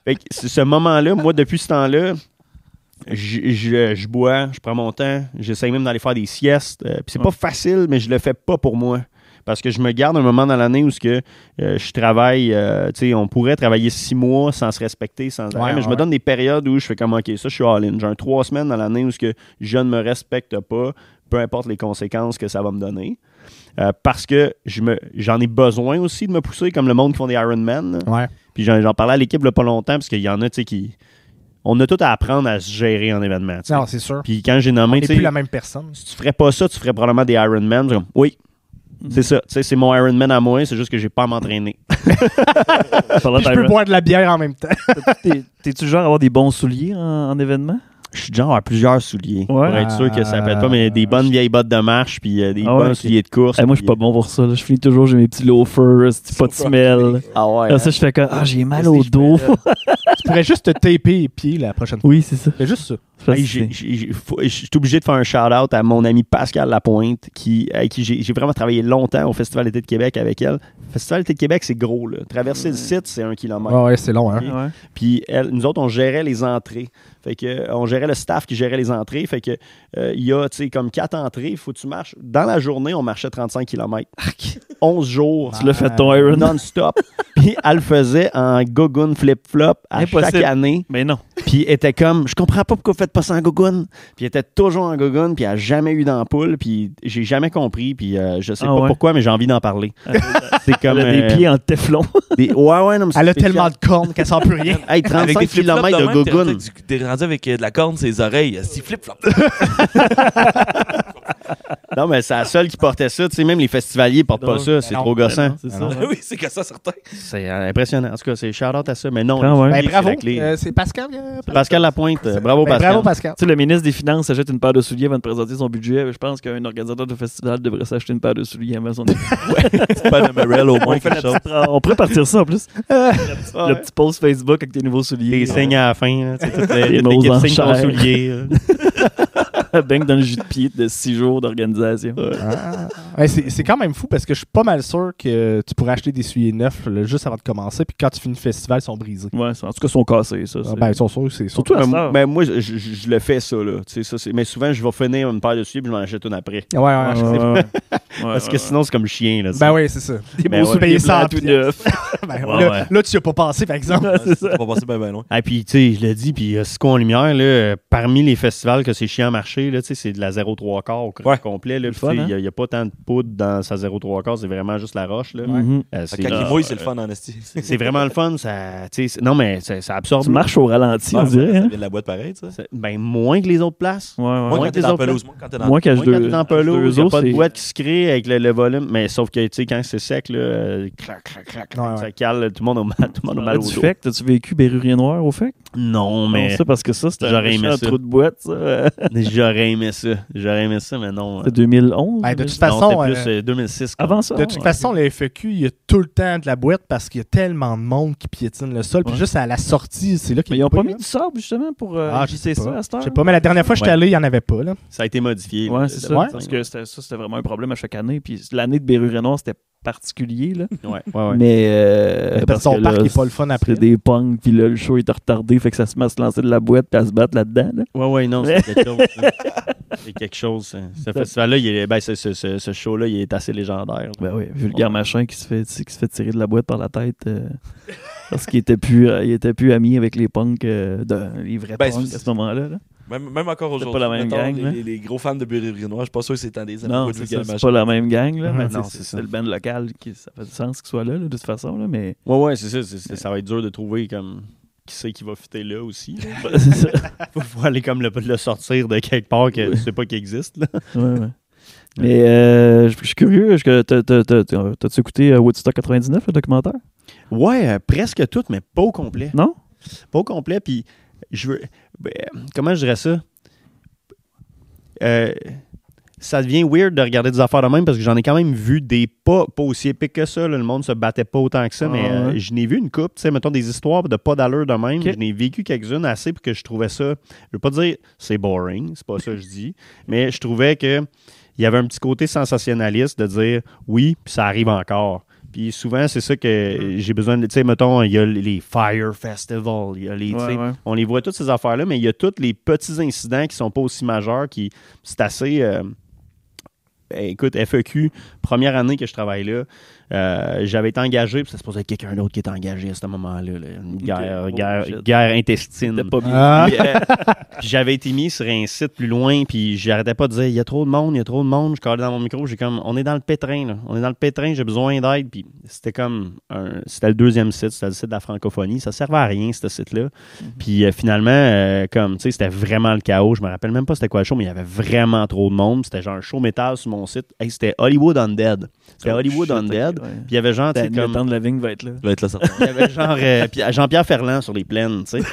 Fait que ce moment-là, moi, depuis ce temps-là, je bois, je prends mon temps, j'essaie même d'aller faire des siestes. Puis c'est pas facile, mais je le fais pas pour moi. Parce que je me garde un moment dans l'année où je travaille, on pourrait travailler 6 mois sans se respecter, sans arrêt, mais je me donne des périodes où je fais comme, OK, ça, je suis all-in. J'ai 3 semaines dans l'année où je ne me respecte pas, peu importe les conséquences que ça va me donner. Parce que j'en ai besoin aussi de me pousser, comme le monde qui font des Ironman. Ouais. Puis j'en parlais à l'équipe il n'y a pas longtemps, parce qu'il y en a, qui... On a tout à apprendre à se gérer en événement. T'sais. Non, c'est sûr. Puis quand j'ai nommé... On n'est plus la même personne. Si tu ferais pas ça, tu ferais probablement des Ironman. Comme, oui. C'est ça. C'est mon Ironman à moi, c'est juste que j'ai pas à m'entraîner. Je peux boire de la bière en même temps. T'es-tu genre à avoir des bons souliers en événement? Je suis genre à plusieurs souliers pour être sûr que ça pète pas, mais des bonnes vieilles bottes de marche puis des bons souliers de course. Moi, je suis pas bon pour ça. Là. Je finis toujours, j'ai mes petits loafers, pas de semelle. Ah ouais. Ça, je fais comme, j'ai mal au dos. Tu pourrais juste te taper les pieds la prochaine fois. Oui, c'est ça. C'est juste ça. Je suis obligé de faire un shout-out à mon ami Pascal Lapointe, avec qui j'ai vraiment travaillé longtemps au Festival d'été de Québec avec elle. Le Festival d'été de Québec, c'est gros. Là. Traverser le site, c'est 1 kilomètre. Ouais, c'est long. Hein? Okay? Ouais. Puis nous autres, on gérait les entrées. Fait que on gérait le staff qui gérait les entrées. Fait que il y a comme 4 entrées. Il faut que tu marches. Dans la journée, on marchait 35 km. 11 jours. Tu l'as fait ton Iron non-stop. Puis elle le faisait en gogoon flip-flop à chaque année. Mais non. Puis elle était comme, je comprends pas pourquoi vous faites pas ça en gogoon. Puis elle était toujours en gogoon. Puis elle n'a jamais eu d'ampoule. Puis j'ai jamais compris. Puis je sais pas pourquoi, mais j'ai envie d'en parler. C'est comme des pieds en téflon. Ouais, non, mais elle a tellement de cornes qu'elle sent plus rien. Hey, 35 km de gogoon. T'es rendu avec de la corne, ses oreilles, si flip-flop. Non, mais c'est la seule qui portait ça. Tu sais, même les festivaliers portent pas ça. C'est trop gossant. C'est ça. Oui, c'est que ça, certain. C'est impressionnant. En tout cas, c'est shout-out à ça. Mais non, bravo. C'est Pascal. Pascal Lapointe. Bravo, Pascal. Bravo, Pascal. Tu sais, le ministre des Finances s'achète une paire de souliers avant de présenter son budget. Je pense qu'un organisateur de festival devrait s'acheter une paire de souliers avant son C'est pas de Merrell au moins quelque chose. On pourrait partir ça en plus. Le petit post Facebook avec tes nouveaux souliers. Des signes à la fin. Des signes ton soulier. Bang dans le jus de pied de 6 jours d'organisation. C'est quand même fou parce que je suis pas mal sûr que tu pourrais acheter des souliers neufs juste avant de commencer, puis quand tu finis le festival, ils sont brisés. Ouais, en tout cas, ils sont cassés. Ça, ils sont sûrs, c'est surtout ben, moi, je le fais ça. Là. Mais souvent, je vais finir une paire de souliers puis je m'en achète une après. Ouais. Parce que sinon, c'est comme chien. Là, ben oui, c'est ça. Des beaux souliers blancs tout neufs. Là, tu y as pas pensé, par exemple. Tu n'as pas pensé ben loin. Et puis, tu sais, je l'ai dit, puis Cisco en lumière, là, parmi les festivals que c'est chiant à marcher, là, c'est de la 0,3 quart au complet. Il n'y a pas tant de poudre dans sa 0,3 quart, c'est vraiment juste la roche. Là. Quand il mouille, c'est le fun en esti. C'est vraiment le fun. Non, mais ça absorbe. Tu marches au ralenti, on dirait. Ça vient de la boîte pareil, ça. Ben, moins que les autres places. Moins que les autres pelouse. Moins quand tu es en pelouse, il n'y a pas de boîte qui se crée avec le volume. Mais sauf que, tu sais, quand c'est sec, là, clac, ça cale. Tout le monde a mal au dos. T'as-tu vécu Bérurier Noir au FEC? Non, mais... ça, parce que ça, c'était un trou de boîte, ça. J'aurais aimé ça, mais non. C'était 2011? Ben, de toute façon... C'était plus 2006. Avant ça? De toute façon, le FEQ, il y a tout le temps de la boîte parce qu'il y a tellement de monde qui piétine le sol. Puis juste à la sortie, c'est là qu'ils... Mais ils ont pas mis du sable, justement, pour JC ça à cette heure? Je sais pas, mais la dernière fois que j'étais allé, il n'y en avait pas. Là. Ça a été modifié. Ouais, c'est ça. Parce que c'était vraiment un problème à chaque année. Puis l'année de Bérurier Noir, c'était particulier, là. Ouais. Mais parce que parc n'est pas le fun après. C'est des punks, puis là, le show est retardé, fait que ça se met à se lancer de la boîte puis à se battre là-dedans. Là. Ouais, non, c'est quelque chose. C'est quelque chose. Ce festival-là, ce show-là, il est assez légendaire. Ben oui, vulgaire machin qui se fait tirer de la boîte par la tête parce qu'il était plus ami avec les punks, les vrais punks à ce moment-là. Là. Même encore aujourd'hui. C'est pas la même gang. Les gros fans de Bérurier Noir, je suis pas sûr que c'est tant des amis. Non, c'est pas la même gang. Là, mais non, c'est le band local. Ça fait du sens qu'il soit là, de toute façon. Là, mais... Ouais, c'est ça. Ça va être dur de trouver comme... Qui sait qui va fitter là aussi. Faut aller comme le sortir de quelque part que tu sais pas qu'il existe. Là. Ouais. Mais je suis curieux. T'as-tu écouté Woodstock 99, le documentaire? Ouais, presque tout, mais pas au complet. Non? Pas au complet, puis je veux... comment je dirais ça? Ça devient weird de regarder des affaires de même parce que j'en ai quand même vu des pas aussi épiques que ça. Là, le monde se battait pas autant que ça, mais je n'ai vu une couple, tu sais, mettons des histoires de pas d'allure de même. Okay. Je n'ai vécu quelques-unes assez pour que je trouvais ça... Je veux pas dire c'est boring, c'est pas ça que je dis, mais je trouvais que il y avait un petit côté sensationnaliste de dire oui, puis ça arrive encore. Puis souvent, c'est ça que j'ai besoin de... Tu sais, mettons, il y a les Fire Festival, il y a les... On les voit toutes ces affaires-là, mais il y a tous les petits incidents qui sont pas aussi majeurs, c'est assez... écoute, FEQ, première année que je travaille là, j'avais été engagé, puis ça se posait être quelqu'un d'autre qui était engagé à ce moment-là. Là. Une guerre intestine. C'était pas bien. Puis j'avais été mis sur un site plus loin, puis j'arrêtais pas de dire il y a trop de monde. Je calais dans mon micro, j'ai comme on est dans le pétrin, là. On est dans le pétrin, j'ai besoin d'aide. Puis c'était comme c'était le deuxième site, c'était le site de la francophonie. Ça servait à rien, ce site-là. Puis finalement, comme tu sais, c'était vraiment le chaos. Je me rappelle même pas c'était quoi le show, mais il y avait vraiment trop de monde. C'était genre un show métal sur mon site. Hey, c'était Hollywood Undead. C'était Hollywood Undead. Puis il y avait genre, tu sais, comme... Le temps de la vigne va être là. Va être là, certain. Il y avait genre Jean-Pierre Ferland sur les plaines, tu sais.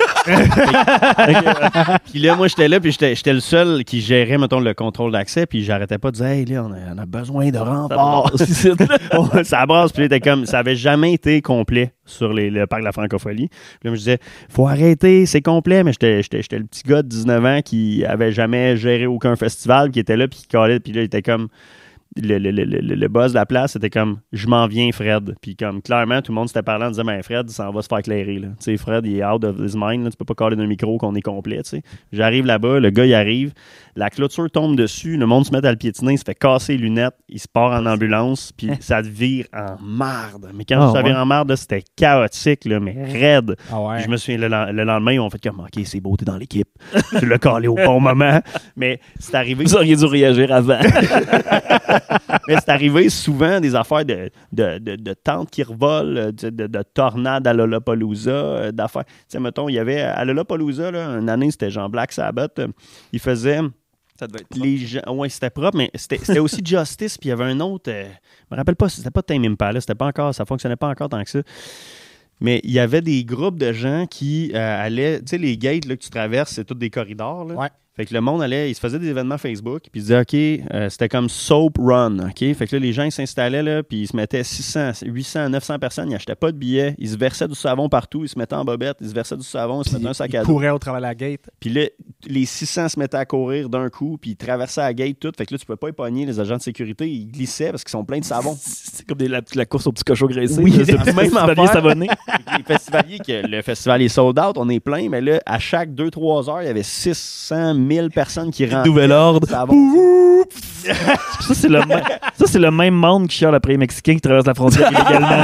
Puis là, moi, j'étais là, puis j'étais le seul qui gérait, mettons, le contrôle d'accès, puis j'arrêtais pas de dire, hey, là, on a besoin de renforts. Ça brasse, puis était comme, ça avait jamais été complet sur le parc de la francophonie. Puis là, je disais, faut arrêter, c'est complet, mais j'étais le petit gars de 19 ans qui avait jamais géré aucun festival, qui était là, puis qui calait, puis là, il était comme... Le boss de la place, c'était comme je m'en viens, Fred. Puis comme clairement, tout le monde s'était parlant en disant ben Fred, ça va se faire éclairer. Tu sais, Fred, il est out of his mind. Là, tu peux pas caler d'un micro qu'on est complet. T'sais. J'arrive là-bas, le gars il arrive, la clôture tombe dessus, le monde se met à le piétiner, il se fait casser les lunettes, il se part en ambulance, puis ça vire en marde. Mais quand ça vire en marde, là, c'était chaotique, là, mais raide. Je me souviens, le lendemain, ils ont fait comme OK, c'est beau, t'es dans l'équipe. Tu l'as calé au bon moment. Mais c'est arrivé. Vous auriez dû réagir avant. Mais c'est arrivé souvent des affaires de tentes qui revolent, de tornades à Lollapalooza, d'affaires. Tu sais, mettons, il y avait à Lollapalooza, là, une année, c'était genre Black Sabbath. Il faisait. Ça devait être propre. Ouais, c'était propre, mais c'était aussi Justice, puis il y avait un autre. Je me rappelle pas, c'était pas Tame Impala, c'était pas encore, ça fonctionnait pas encore tant que ça. Mais il y avait des groupes de gens qui allaient. Tu sais, les gates là, que tu traverses, c'est tous des corridors. Là. Ouais. Fait que le monde allait, il se faisait des événements Facebook, puis il disait, OK, c'était comme Soap Run, OK? Fait que là, les gens, ils s'installaient, là, puis ils se mettaient 600, 800, 900 personnes, ils n'achetaient pas de billets, ils se versaient du savon partout, ils se mettaient en bobette, ils se versaient du savon, ils se mettaient un sac à dos. Ils couraient au travers de la gate. Puis là, les 600 se mettaient à courir d'un coup, puis ils traversaient la gate tout. Fait que là, tu peux pas épargner les agents de sécurité, ils glissaient parce qu'ils sont pleins de savon. C'est comme la course aux petits cochons graissés. Oui, c'est le même affaire. Savonné. Les festivaliers, le festival est sold out, on est plein, mais là, à chaque 2-3 heures, il y avait 600 000 personnes qui rentraient. Nouvel ordre. Ça, c'est le même monde qui chiale après les Mexicains qui traversent la frontière illégalement.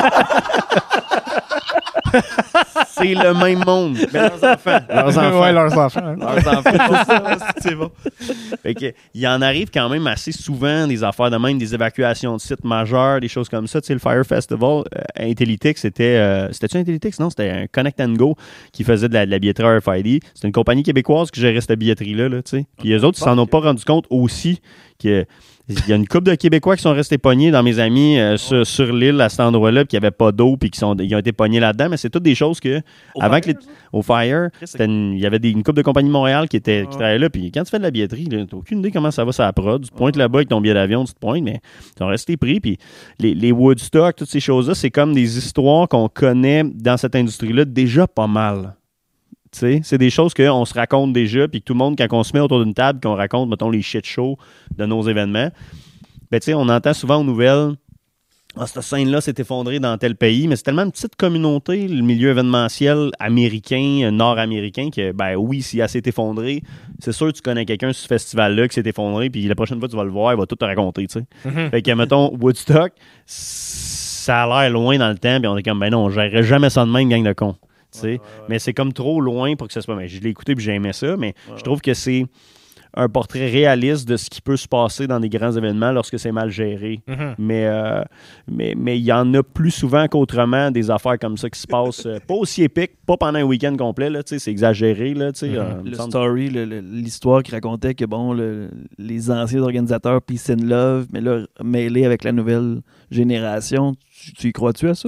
C'est le même monde. Mais leurs enfants. Ouais, leurs enfants. Hein. Leurs enfants. C'est bon. Fait que, il en arrive quand même assez souvent des affaires de même, des évacuations de sites majeurs, des choses comme ça. Tu sais, le Fire Festival, Intellytix, c'était-tu Intellytix? Non, c'était un Connect and Go qui faisait de la billetterie RFID. C'était une compagnie québécoise qui gérait cette billetterie-là, là, tu sais. Puis eux autres, ils s'en ont pas rendu compte aussi que... Il y a une couple de Québécois qui sont restés pognés dans mes amis sur l'île à cet endroit-là, puis qui n'avaient pas d'eau, puis ils ont été pognés là-dedans. Mais c'est toutes des choses que, au Fire, il y avait une couple de compagnies de Montréal qui travaillaient là. Puis quand tu fais de la billetterie, tu n'as aucune idée comment ça va sur la prod. Tu te pointes là-bas avec ton billet d'avion, tu te pointes, mais ils sont restés pris. Puis les Woodstock, toutes ces choses-là, c'est comme des histoires qu'on connaît dans cette industrie-là déjà pas mal. T'sais, c'est des choses qu'on se raconte déjà, puis que tout le monde, quand on se met autour d'une table, qu'on raconte, mettons, les shit shows de nos événements, ben, on entend souvent aux nouvelles, cette scène-là s'est effondrée dans tel pays, mais c'est tellement une petite communauté, le milieu événementiel américain, nord-américain, que, ben oui, si elle s'est effondrée, c'est sûr que tu connais quelqu'un sur ce festival-là qui s'est effondré, puis la prochaine fois que tu vas le voir, il va tout te raconter, tu sais. Fait que, mettons, Woodstock, ça a l'air loin dans le temps, puis on est comme, ben non, on gérerait jamais ça de même, gang de cons. Mais c'est comme trop loin pour que ce soit. Mais je l'ai écouté et j'ai aimé ça, mais je trouve que c'est un portrait réaliste de ce qui peut se passer dans des grands événements lorsque c'est mal géré. Mais il y en a plus souvent qu'autrement des affaires comme ça qui se passent pas aussi épiques, pas pendant un week-end complet, là, c'est exagéré. Là, le story, l'histoire qui racontait que bon, les anciens organisateurs Peace and Love, mais là, mêlés avec la nouvelle génération, tu y crois-tu à ça?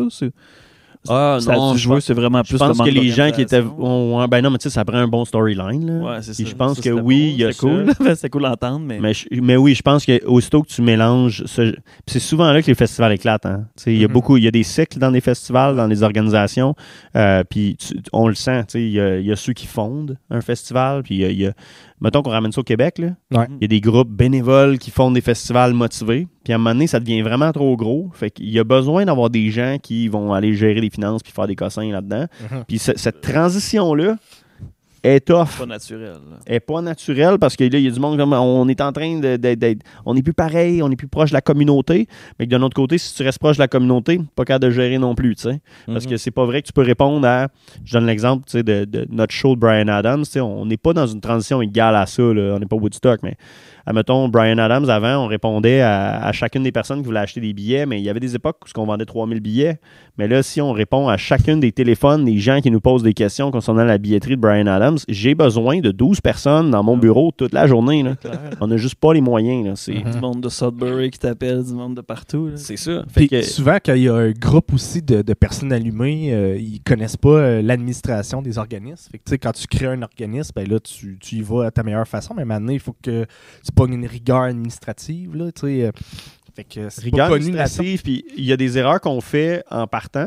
Non, c'est vraiment plus. Je pense que les gens qui étaient. Ben non, mais tu sais, ça prend un bon storyline. Là. Ouais, c'est ça. Je pense que oui, il y a ça. Cool. C'est cool d'entendre, mais. Mais oui, je pense qu'aussitôt que tu mélanges. C'est souvent là que les festivals éclatent. Hein. Il y a beaucoup. Il y a des cycles dans les festivals, dans les organisations. Puis on le sent. Il y a ceux qui fondent un festival. Puis il y a. Mettons qu'on ramène ça au Québec. Là. Ouais. Il y a des groupes bénévoles qui fondent des festivals motivés. Puis à un moment donné, ça devient vraiment trop gros. Fait qu'il y a besoin d'avoir des gens qui vont aller gérer les finances puis faire des cossins là-dedans. Puis cette transition-là est tough. Pas naturel. Elle est pas naturelle parce que là, il y a du monde comme on est en train d'être. On n'est plus pareil, on n'est plus proche de la communauté. Mais d'un autre côté, si tu restes proche de la communauté, pas capable de gérer non plus, tu sais. Parce que c'est pas vrai que tu peux répondre à. Je donne l'exemple, tu sais, de notre show de Bryan Adams. Tu sais, on n'est pas dans une transition égale à ça, là. On n'est pas Woodstock, mais. Admettons, Bryan Adams, avant, on répondait à chacune des personnes qui voulaient acheter des billets, mais il y avait des époques où on vendait 3000 billets. Mais là, si on répond à chacune des téléphones des gens qui nous posent des questions concernant la billetterie de Bryan Adams, j'ai besoin de 12 personnes dans mon bureau toute la journée. Là. On n'a juste pas les moyens. Là. C'est du monde de Sudbury qui t'appelle, du monde de partout. Là. C'est ça. Puis souvent, quand il y a un groupe aussi de personnes allumées, ils connaissent pas l'administration des organismes. Fait que, quand tu crées un organisme, ben là, tu y vas à ta meilleure façon. Mais maintenant, il faut que tu pognes une rigueur administrative. Là, fait que c'est rigueur administrative, puis il y a des erreurs qu'on fait en partant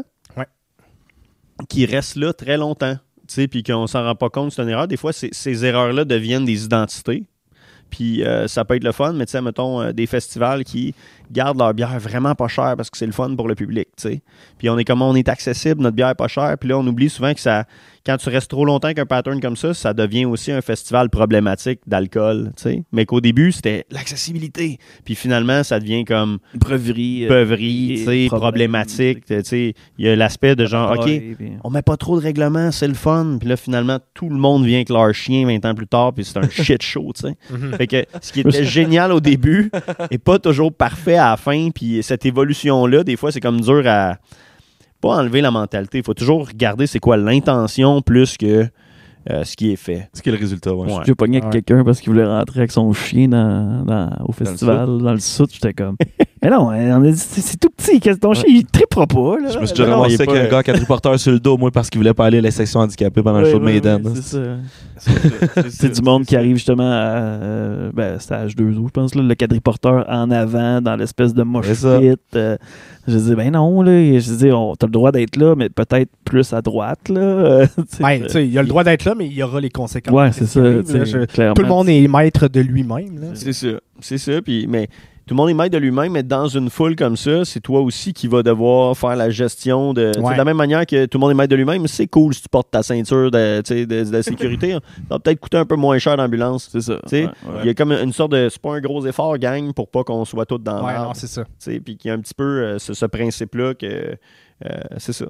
qui restent là très longtemps. Puis qu'on s'en rend pas compte, c'est une erreur. Des fois, ces erreurs-là deviennent des identités. Puis ça peut être le fun, mais tu sais, mettons, des festivals qui gardent leur bière vraiment pas chère parce que c'est le fun pour le public, tu sais. Puis on est accessible, notre bière est pas chère. Puis là, on oublie souvent que quand tu restes trop longtemps avec un pattern comme ça devient aussi un festival problématique d'alcool, tu sais. Mais qu'au début, c'était l'accessibilité. Puis finalement, ça devient comme Beuverie, tu sais, problématique. Tu sais, il y a l'aspect de genre, OK, on met pas trop de règlements, c'est le fun. Puis là, finalement, tout le monde vient avec leur chien 20 ans plus tard, puis c'est un shit show, tu sais. Fait que ce qui était génial au début est pas toujours parfait à la fin, puis cette évolution-là, des fois, c'est comme dur à pas enlever la mentalité. Il faut toujours regarder c'est quoi l'intention plus que ce qui est fait. C'est quel le résultat, ouais. J'ai pogné avec quelqu'un parce qu'il voulait rentrer avec son chien au festival, dans le sud. J'étais comme, mais non, on a dit, c'est tout petit, ton chien, il trippera pas. Là. Je me suis déjà ramassé avec un gars quadriporteur sur le dos, moi, parce qu'il voulait pas aller à la section handicapée pendant le show de Maiden. C'est ça. C'est du monde qui arrive justement à stage 2 je pense, là, le quadriporteur en avant, dans l'espèce de mosh pit. Je dis, ben non, là. Je dis, t'as le droit d'être là, mais peut-être plus à droite, là. Il y a le droit d'être là, mais il y aura les conséquences. Ouais, c'est ça. Tout le monde est maître de lui-même. Là. C'est ça. Puis, mais tout le monde est maître de lui-même, mais dans une foule comme ça, c'est toi aussi qui vas devoir faire la gestion de. De la même manière que tout le monde est maître de lui-même, c'est cool si tu portes ta ceinture de sécurité. Ça va peut-être coûter un peu moins cher d'ambulance. C'est ça. Il y a comme une sorte de. C'est pas un gros effort, gang, pour pas qu'on soit tous dans l'arbre. Non, c'est ça. Puis qu'il y a un petit peu ce principe-là que. C'est ça.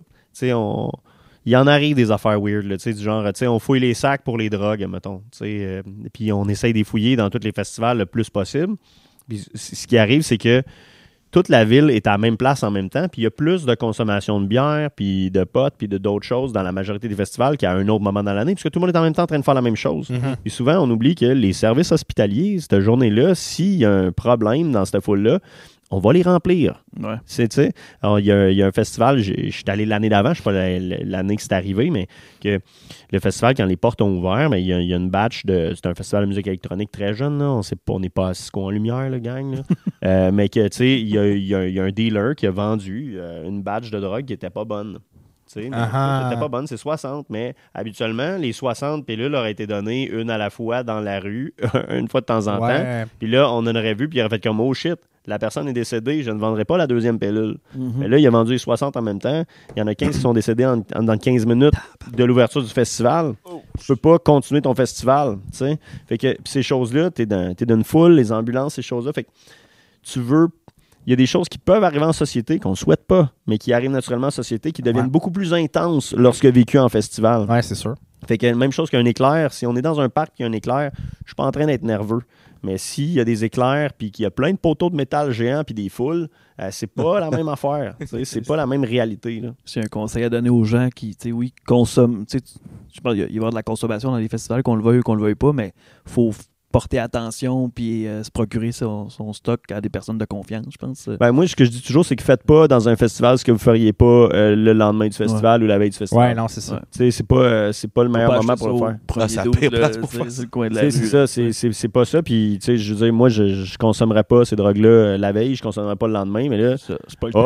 Il en arrive des affaires weird, là, du genre, on fouille les sacs pour les drogues, mettons. Puis on essaye de les fouiller dans tous les festivals le plus possible. Puis ce qui arrive, c'est que toute la ville est à la même place en même temps, puis il y a plus de consommation de bière, puis de potes, puis d'autres choses dans la majorité des festivals qu'à un autre moment dans l'année, puisque tout le monde est en même temps en train de faire la même chose. Puis souvent, on oublie que les services hospitaliers, cette journée-là, s'il y a un problème dans cette foule-là, on va les remplir. Ouais. Alors, il y a un festival, je suis allé l'année d'avant, je ne sais pas l'année que c'est arrivé, mais que le festival, quand les portes ont ouvert, mais il y a une batch c'est un festival de musique électronique très jeune, là. On n'est pas à Cisco en lumière, le gang. Là. Mais que, tu sais, il y a un dealer qui a vendu une batch de drogue qui n'était pas bonne. C'était pas bonne, c'est 60, mais habituellement, les 60 pilules auraient été données une à la fois dans la rue, une fois de temps en temps. Puis là, on en aurait vu, puis il aurait fait comme, oh shit, la personne est décédée, je ne vendrai pas la deuxième pilule. Mais là, il a vendu les 60 en même temps. Il y en a 15 qui sont décédés dans 15 minutes de l'ouverture du festival. Tu peux pas continuer ton festival, tu sais. Fait que ces choses-là, t'es dans une foule, les ambulances, ces choses-là. Fait que tu veux... Il y a des choses qui peuvent arriver en société qu'on ne souhaite pas, mais qui arrivent naturellement en société, qui deviennent beaucoup plus intenses lorsque vécues en festival. Ouais, c'est sûr. Fait que même chose qu'un éclair. Si on est dans un parc et il y a un éclair, je suis pas en train d'être nerveux. Mais s'il y a des éclairs puis qu'il y a plein de poteaux de métal géants puis des foules, c'est pas la même affaire. C'est pas la même réalité. Là. C'est un conseil à donner aux gens qui, consomment. Je pense qu'il va y avoir de la consommation dans les festivals, qu'on le veuille ou qu'on le veuille pas, mais il faut porter attention puis se procurer son stock à des personnes de confiance, je pense. Ben moi, ce que je dis toujours, c'est que faites pas dans un festival ce que vous feriez pas le lendemain du festival ou la veille du festival. Ouais, non, c'est ça. C'est pas le meilleur moment pour le faire. C'est la pire place pour faire. C'est le coin de la rue. C'est ça, c'est pas ça. Puis, tu sais, je veux dire, moi, je consommerais pas ces drogues-là la veille, je consommerais pas le lendemain, mais là... C'est pas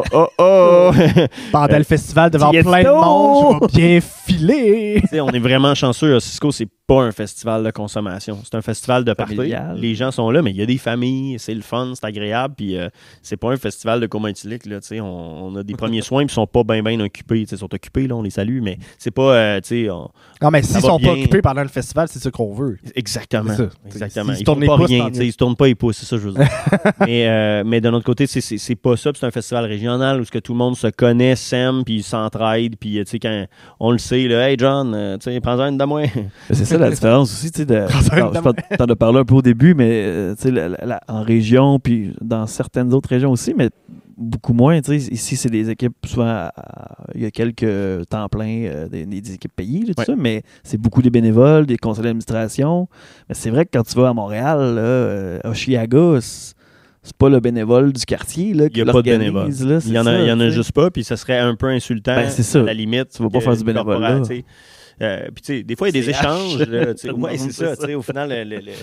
Pendant le festival, devant plein de monde, je vais bien filer. On est vraiment chanceux. À Cisco, c'est pas un festival de consommation. C'est un festival de party. Familial. Les gens sont là, mais il y a des familles, c'est le fun, c'est agréable, puis c'est pas un festival de coma éthylique, là, tu sais, on a des premiers soins, puis ils sont pas bien occupés, tu sais, ils sont occupés, là, on les salue, mais c'est pas, tu sais... Non, mais s'ils sont pas occupés pendant le festival, c'est ça qu'on veut. Exactement. Exactement. Ils font pas rien, ils se tournent pas les pouces, c'est ça que je veux dire. mais d'un autre côté, c'est pas ça, c'est un festival régional où ce que tout le monde se connaît, s'aime, puis s'entraide, puis tu sais, quand on le sait, là, hey John, tu sais, prends-en une de moi. C'est ça la différence aussi, tu sais, t'en as parlé un peu au début, mais tu sais, en région, puis dans certaines autres régions aussi, mais beaucoup moins, tu sais, ici, c'est des équipes, souvent, il y a quelques temps pleins, des équipes payées, tout ça, mais c'est beaucoup des bénévoles, des conseils d'administration, mais c'est vrai que quand tu vas à Montréal, là, à Chiaga, c'est pas le bénévole du quartier là, qui l'organise. Il n'y a pas de bénévole. Là, il y en a juste pas, puis ça serait un peu insultant à la limite. Tu vas pas faire du bénévole là. Puis tu sais, des fois, il y a des échanges. Oui, c'est ça. Au final,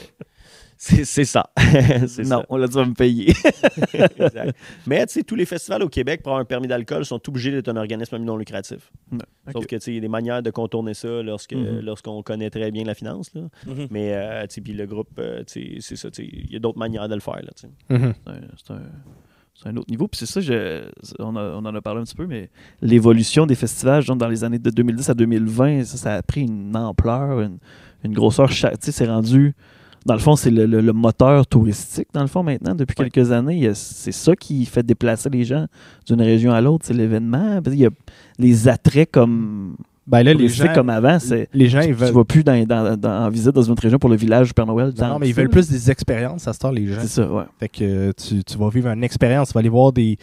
c'est ça. Non, on l'a dit, on va me payer. Exact. Mais tu sais, tous les festivals au Québec, pour avoir un permis d'alcool, sont obligés d'être un organisme non lucratif. Sauf que tu sais, il y a des manières de contourner ça lorsqu'on connaît très bien la finance. Là. Mais tu sais, puis le groupe, c'est ça. Il y a d'autres manières de le faire. Là, c'est un autre niveau. Puis c'est ça, on en a parlé un petit peu, mais l'évolution des festivals, genre dans les années de 2010 à 2020, ça a pris une ampleur, une grosseur. Tu sais, c'est rendu... Dans le fond, c'est le moteur touristique, dans le fond, maintenant, depuis quelques années. C'est ça qui fait déplacer les gens d'une région à l'autre, c'est l'événement. Il y a les attraits comme... Ben là, les gens, comme avant, les gens, tu vas plus en visite dans une autre région pour le village du Père Noël. Non, mais ils veulent plus des expériences à ce temps, les gens. C'est ça, ouais. Fait que tu vas vivre une expérience, tu vas aller voir des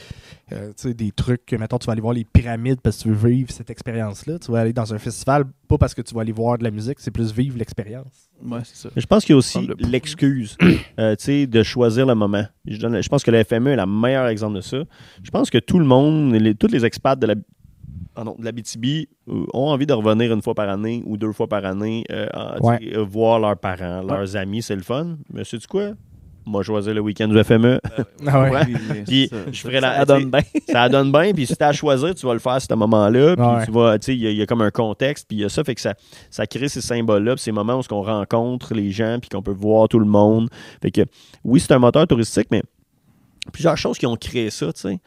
trucs, mettons, tu vas aller voir les pyramides parce que tu veux vivre cette expérience-là. Tu vas aller dans un festival, pas parce que tu vas aller voir de la musique, c'est plus vivre l'expérience. Ouais, c'est ça. Mais je pense qu'il y a aussi l'excuse de choisir le moment. Je pense que la FME est le meilleur exemple de ça. Je pense que tout le monde, tous les expats de l'Abitibi ont envie de revenir une fois par année ou 2 fois par année voir leurs parents, leurs amis, c'est le fun. Mais sais-tu quoi? Moi, choisir le week-end du FME. Puis je ferais ça donne bien. Ça donne bien. Puis si tu as à choisir, tu vas le faire à ce moment-là. Puis tu vas, tu sais, il y a comme un contexte. Puis il y a ça, fait que ça crée ces symboles-là. Puis ces moments où on rencontre les gens, puis qu'on peut voir tout le monde. Fait que oui, c'est un moteur touristique, mais plusieurs choses qui ont créé ça, tu sais.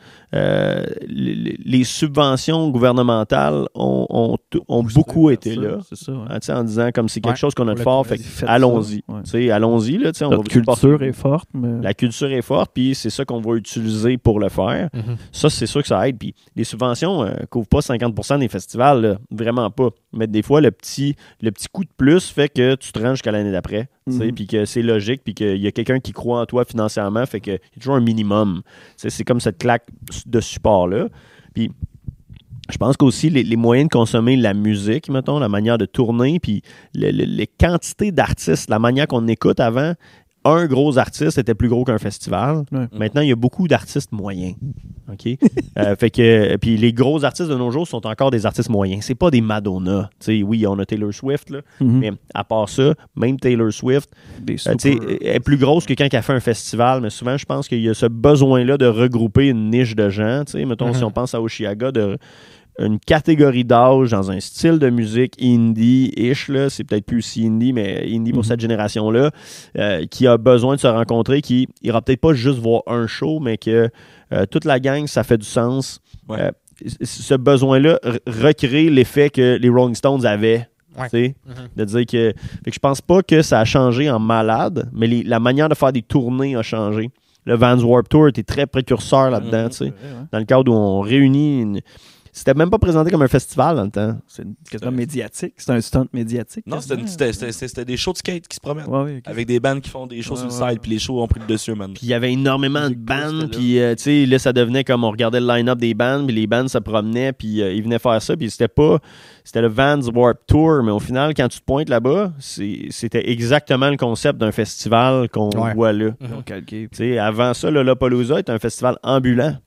Les subventions gouvernementales ont beaucoup été là. C'est ça, en disant comme c'est quelque chose qu'on a de fort, fait allons-y. Tu sais, allons-y. Là, la culture est forte. Mais... La culture est forte, puis c'est ça qu'on va utiliser pour le faire. Ça, c'est sûr que ça aide. Puis les subventions ne couvrent pas 50% des festivals, là, vraiment pas. Mais des fois, le petit coup de plus fait que tu te rends jusqu'à l'année d'après. Puis que c'est logique, puis qu'il y a quelqu'un qui croit en toi financièrement, fait qu'il y a toujours un minimum. C'est comme cette claque de support-là. Puis je pense qu'aussi les moyens de consommer la musique, mettons, la manière de tourner, puis les quantités d'artistes, la manière qu'on écoute avant, un gros artiste était plus gros qu'un festival. Maintenant, il y a beaucoup d'artistes moyens. OK? Fait que, puis les gros artistes de nos jours sont encore des artistes moyens. C'est pas des Madonna. T'sais, oui, on a Taylor Swift, là, mais à part ça, même Taylor Swift, elle est plus grosse que quand elle fait un festival, mais souvent, je pense qu'il y a ce besoin-là de regrouper une niche de gens. Mettons, si on pense à Oshiaga, une catégorie d'âge dans un style de musique indie-ish, là, c'est peut-être plus aussi indie, mais indie pour cette génération-là, qui a besoin de se rencontrer, qui ira peut-être pas juste voir un show, mais que toute la gang, ça fait du sens. Ce besoin-là recrée l'effet que les Rolling Stones avaient. De dire que je pense pas que ça a changé en malade, mais la manière de faire des tournées a changé. Le Vans Warped Tour était très précurseur là-dedans, dans le cadre où on réunit C'était même pas présenté comme un festival dans le temps. C'est quasiment médiatique. C'est un stunt médiatique. Non, c'était des shows de skate qui se promènent. Avec des bands qui font des shows sur le side, puis les shows ont pris le dessus, man. Puis il y avait énormément de bands, puis tu sais, là, ça devenait comme on regardait le line-up des bands, puis les bands se promenaient, puis ils venaient faire ça, puis c'était le Vans Warped Tour, mais au final, quand tu te pointes là-bas, c'était exactement le concept d'un festival qu'on voit là. Tu sais, avant ça, le Lollapalooza était un festival ambulant.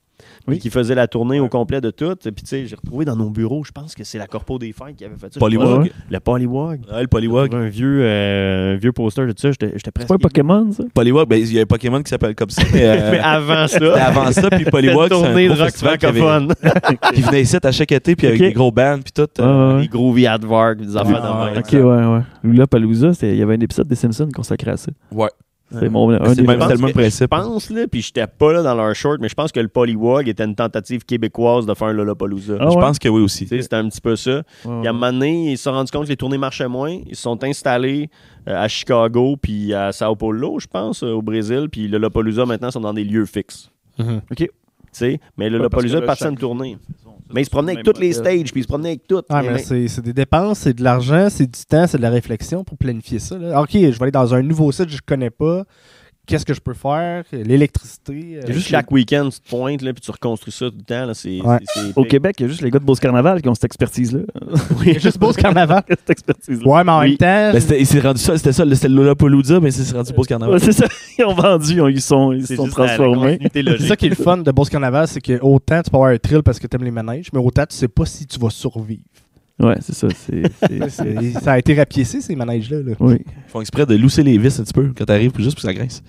qui faisait la tournée au complet de tout. Puis tu sais, j'ai retrouvé dans nos bureaux, je pense que c'est la Corpo des Fêtes qui avait fait ça. Polywog. Le Polywog. Ouais, le Polywog. Un vieux poster de ça, j'étais presque... C'est pas un Pokémon, ça? Polywog, ben il y a un Pokémon qui s'appelle comme ça. Mais avant ça... C'était avant ça, puis Polywog, c'est tournée un de gros rock festival francophone. qui venait ici à chaque été, puis avec des gros bands, puis tout. Les gros Viadvark, des affaires de même. Ok, ouais. Lollapalooza, il y avait un épisode des Simpsons consacré à ça. Ouais. C'est mon C'était le même principe. Je pense, là, puis j'étais pas là dans leur short, mais je pense que le Polywog était une tentative québécoise de faire un Lollapalooza. Je pense que oui aussi. C'était un petit peu ça. Puis à un moment donné, ils se sont rendus compte que les tournées marchaient moins. Ils se sont installés à Chicago puis à Sao Paulo, je pense, au Brésil. Puis le Lollapalooza, maintenant, sont dans des lieux fixes. OK. Mais le Lollapalooza est parti à une tournée. Mais ils se promenaient avec toutes les stages, puis ils se promenaient avec tout. Mais c'est des dépenses, c'est de l'argent, c'est du temps, c'est de la réflexion pour planifier ça. Là. OK, je vais aller dans un nouveau site que je connais pas. Qu'est-ce que je peux faire? L'électricité. Juste chaque week-end, tu te pointes, là, puis tu reconstruis ça tout le temps. Là, Au Québec, il y a juste les gars de Beauce Carnaval qui ont cette expertise-là. Oui, juste Beauce Carnaval. Cette expertise-là. Ouais, mais en même temps. Il s'est rendu ça, c'était le Lollapalooza, mais c'est rendu Beauce Carnaval. Ouais, c'est ça. Ils ont vendu, ils sont transformés. C'est ça qui est le fun de Beauce Carnaval, c'est que autant tu peux avoir un thrill parce que tu aimes les manèges, mais autant tu sais pas si tu vas survivre. Ouais, c'est ça. Ça a été rapiécé, ces manèges-là. Là. Oui. Ils font exprès de lousser les vis un petit peu quand t'arrives, juste pour que ça grince.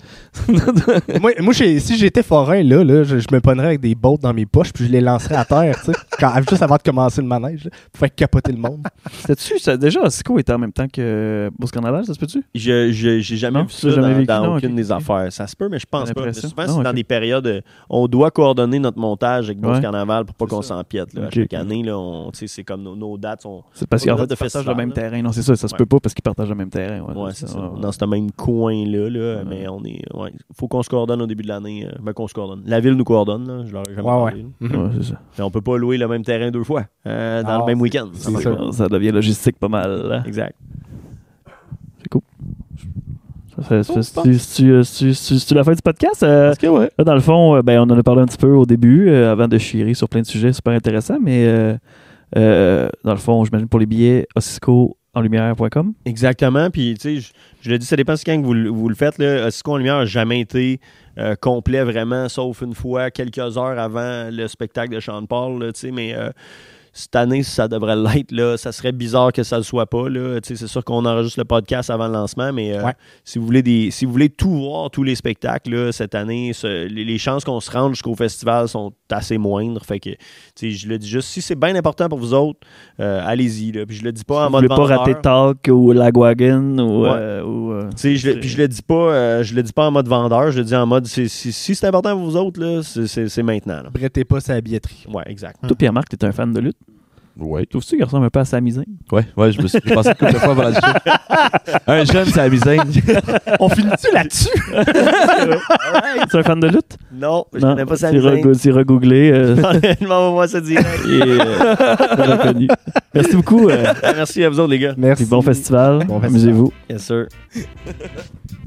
moi si j'étais forain, là je me pognerais avec des bottes dans mes poches puis je les lancerais à terre, tu sais, juste avant de commencer le manège, là, pour faire capoter le monde. Déjà, Ossico était en même temps que Beauce Carnaval, ça se peut-tu? J'ai jamais vu ça dans aucune des affaires. Ça se peut, mais je pense pas. Mais souvent, c'est dans des périodes... on doit coordonner notre montage avec Beauce Carnaval pour pas qu'on s'empiète. Là. Chaque année, là, c'est comme nos dates. C'est parce qu'en fait, ils partagent le même terrain. Non, c'est ça. Ça se peut pas parce qu'ils partagent le même terrain. Ouais, c'est ça. Dans ce même coin-là, mais on est... faut qu'on se coordonne au début de l'année. Qu'on se coordonne. La ville nous coordonne, là. Je leur ai jamais parlé. C'est ça. Mais on peut pas louer le même terrain 2 fois dans le même week-end. Ça devient logistique pas mal. Là. Exact. C'est cool. C'est la fin du podcast? Parce que ouais. Là, dans le fond, on en a parlé un petit peu au début avant de chier sur plein de sujets super intéressants, mais... dans le fond, j'imagine pour les billets, ossicoenlumière.com. Exactement. Puis, tu sais, je l'ai dit, ça dépend de quand vous le faites. Là. Ossico en Lumière n'a jamais été complet vraiment, sauf une fois, quelques heures avant le spectacle de Sean Paul. Là, mais cette année, ça devrait l'être. Là. Ça serait bizarre que ça ne le soit pas. Là. C'est sûr qu'on enregistre le podcast avant le lancement, mais si vous voulez tout voir, tous les spectacles là, cette année, les chances qu'on se rende jusqu'au festival sont assez moindres. Fait que, je le dis juste, si c'est bien important pour vous autres, allez-y. Là. Puis je le dis pas en mode vendeur. Vous voulez pas rater Talk ou Lagwagon Puis je le dis pas en mode vendeur. Je le dis en mode, si c'est important pour vous autres, là, c'est maintenant. Là. Brettez pas sa billetterie. Ouais, exact. Toi, Pierre-Marc, t'es un fan de lutte? Ouais. Trouves-tu qu'il ressemble un peu à Sami Zayn? Ouais, je me suis passé une couple de fois avant le show. Un jeune Sami Zayn. On finit-tu là-dessus? Tu es un fan de lutte? Non, je connais pas Sami Zayn. C'est regoogler. Honnêtement, moi, ça dit. Reconnu. Merci beaucoup. Merci à vous autres, les gars. Merci. Bon festival. Amusez-vous. Yes, sir.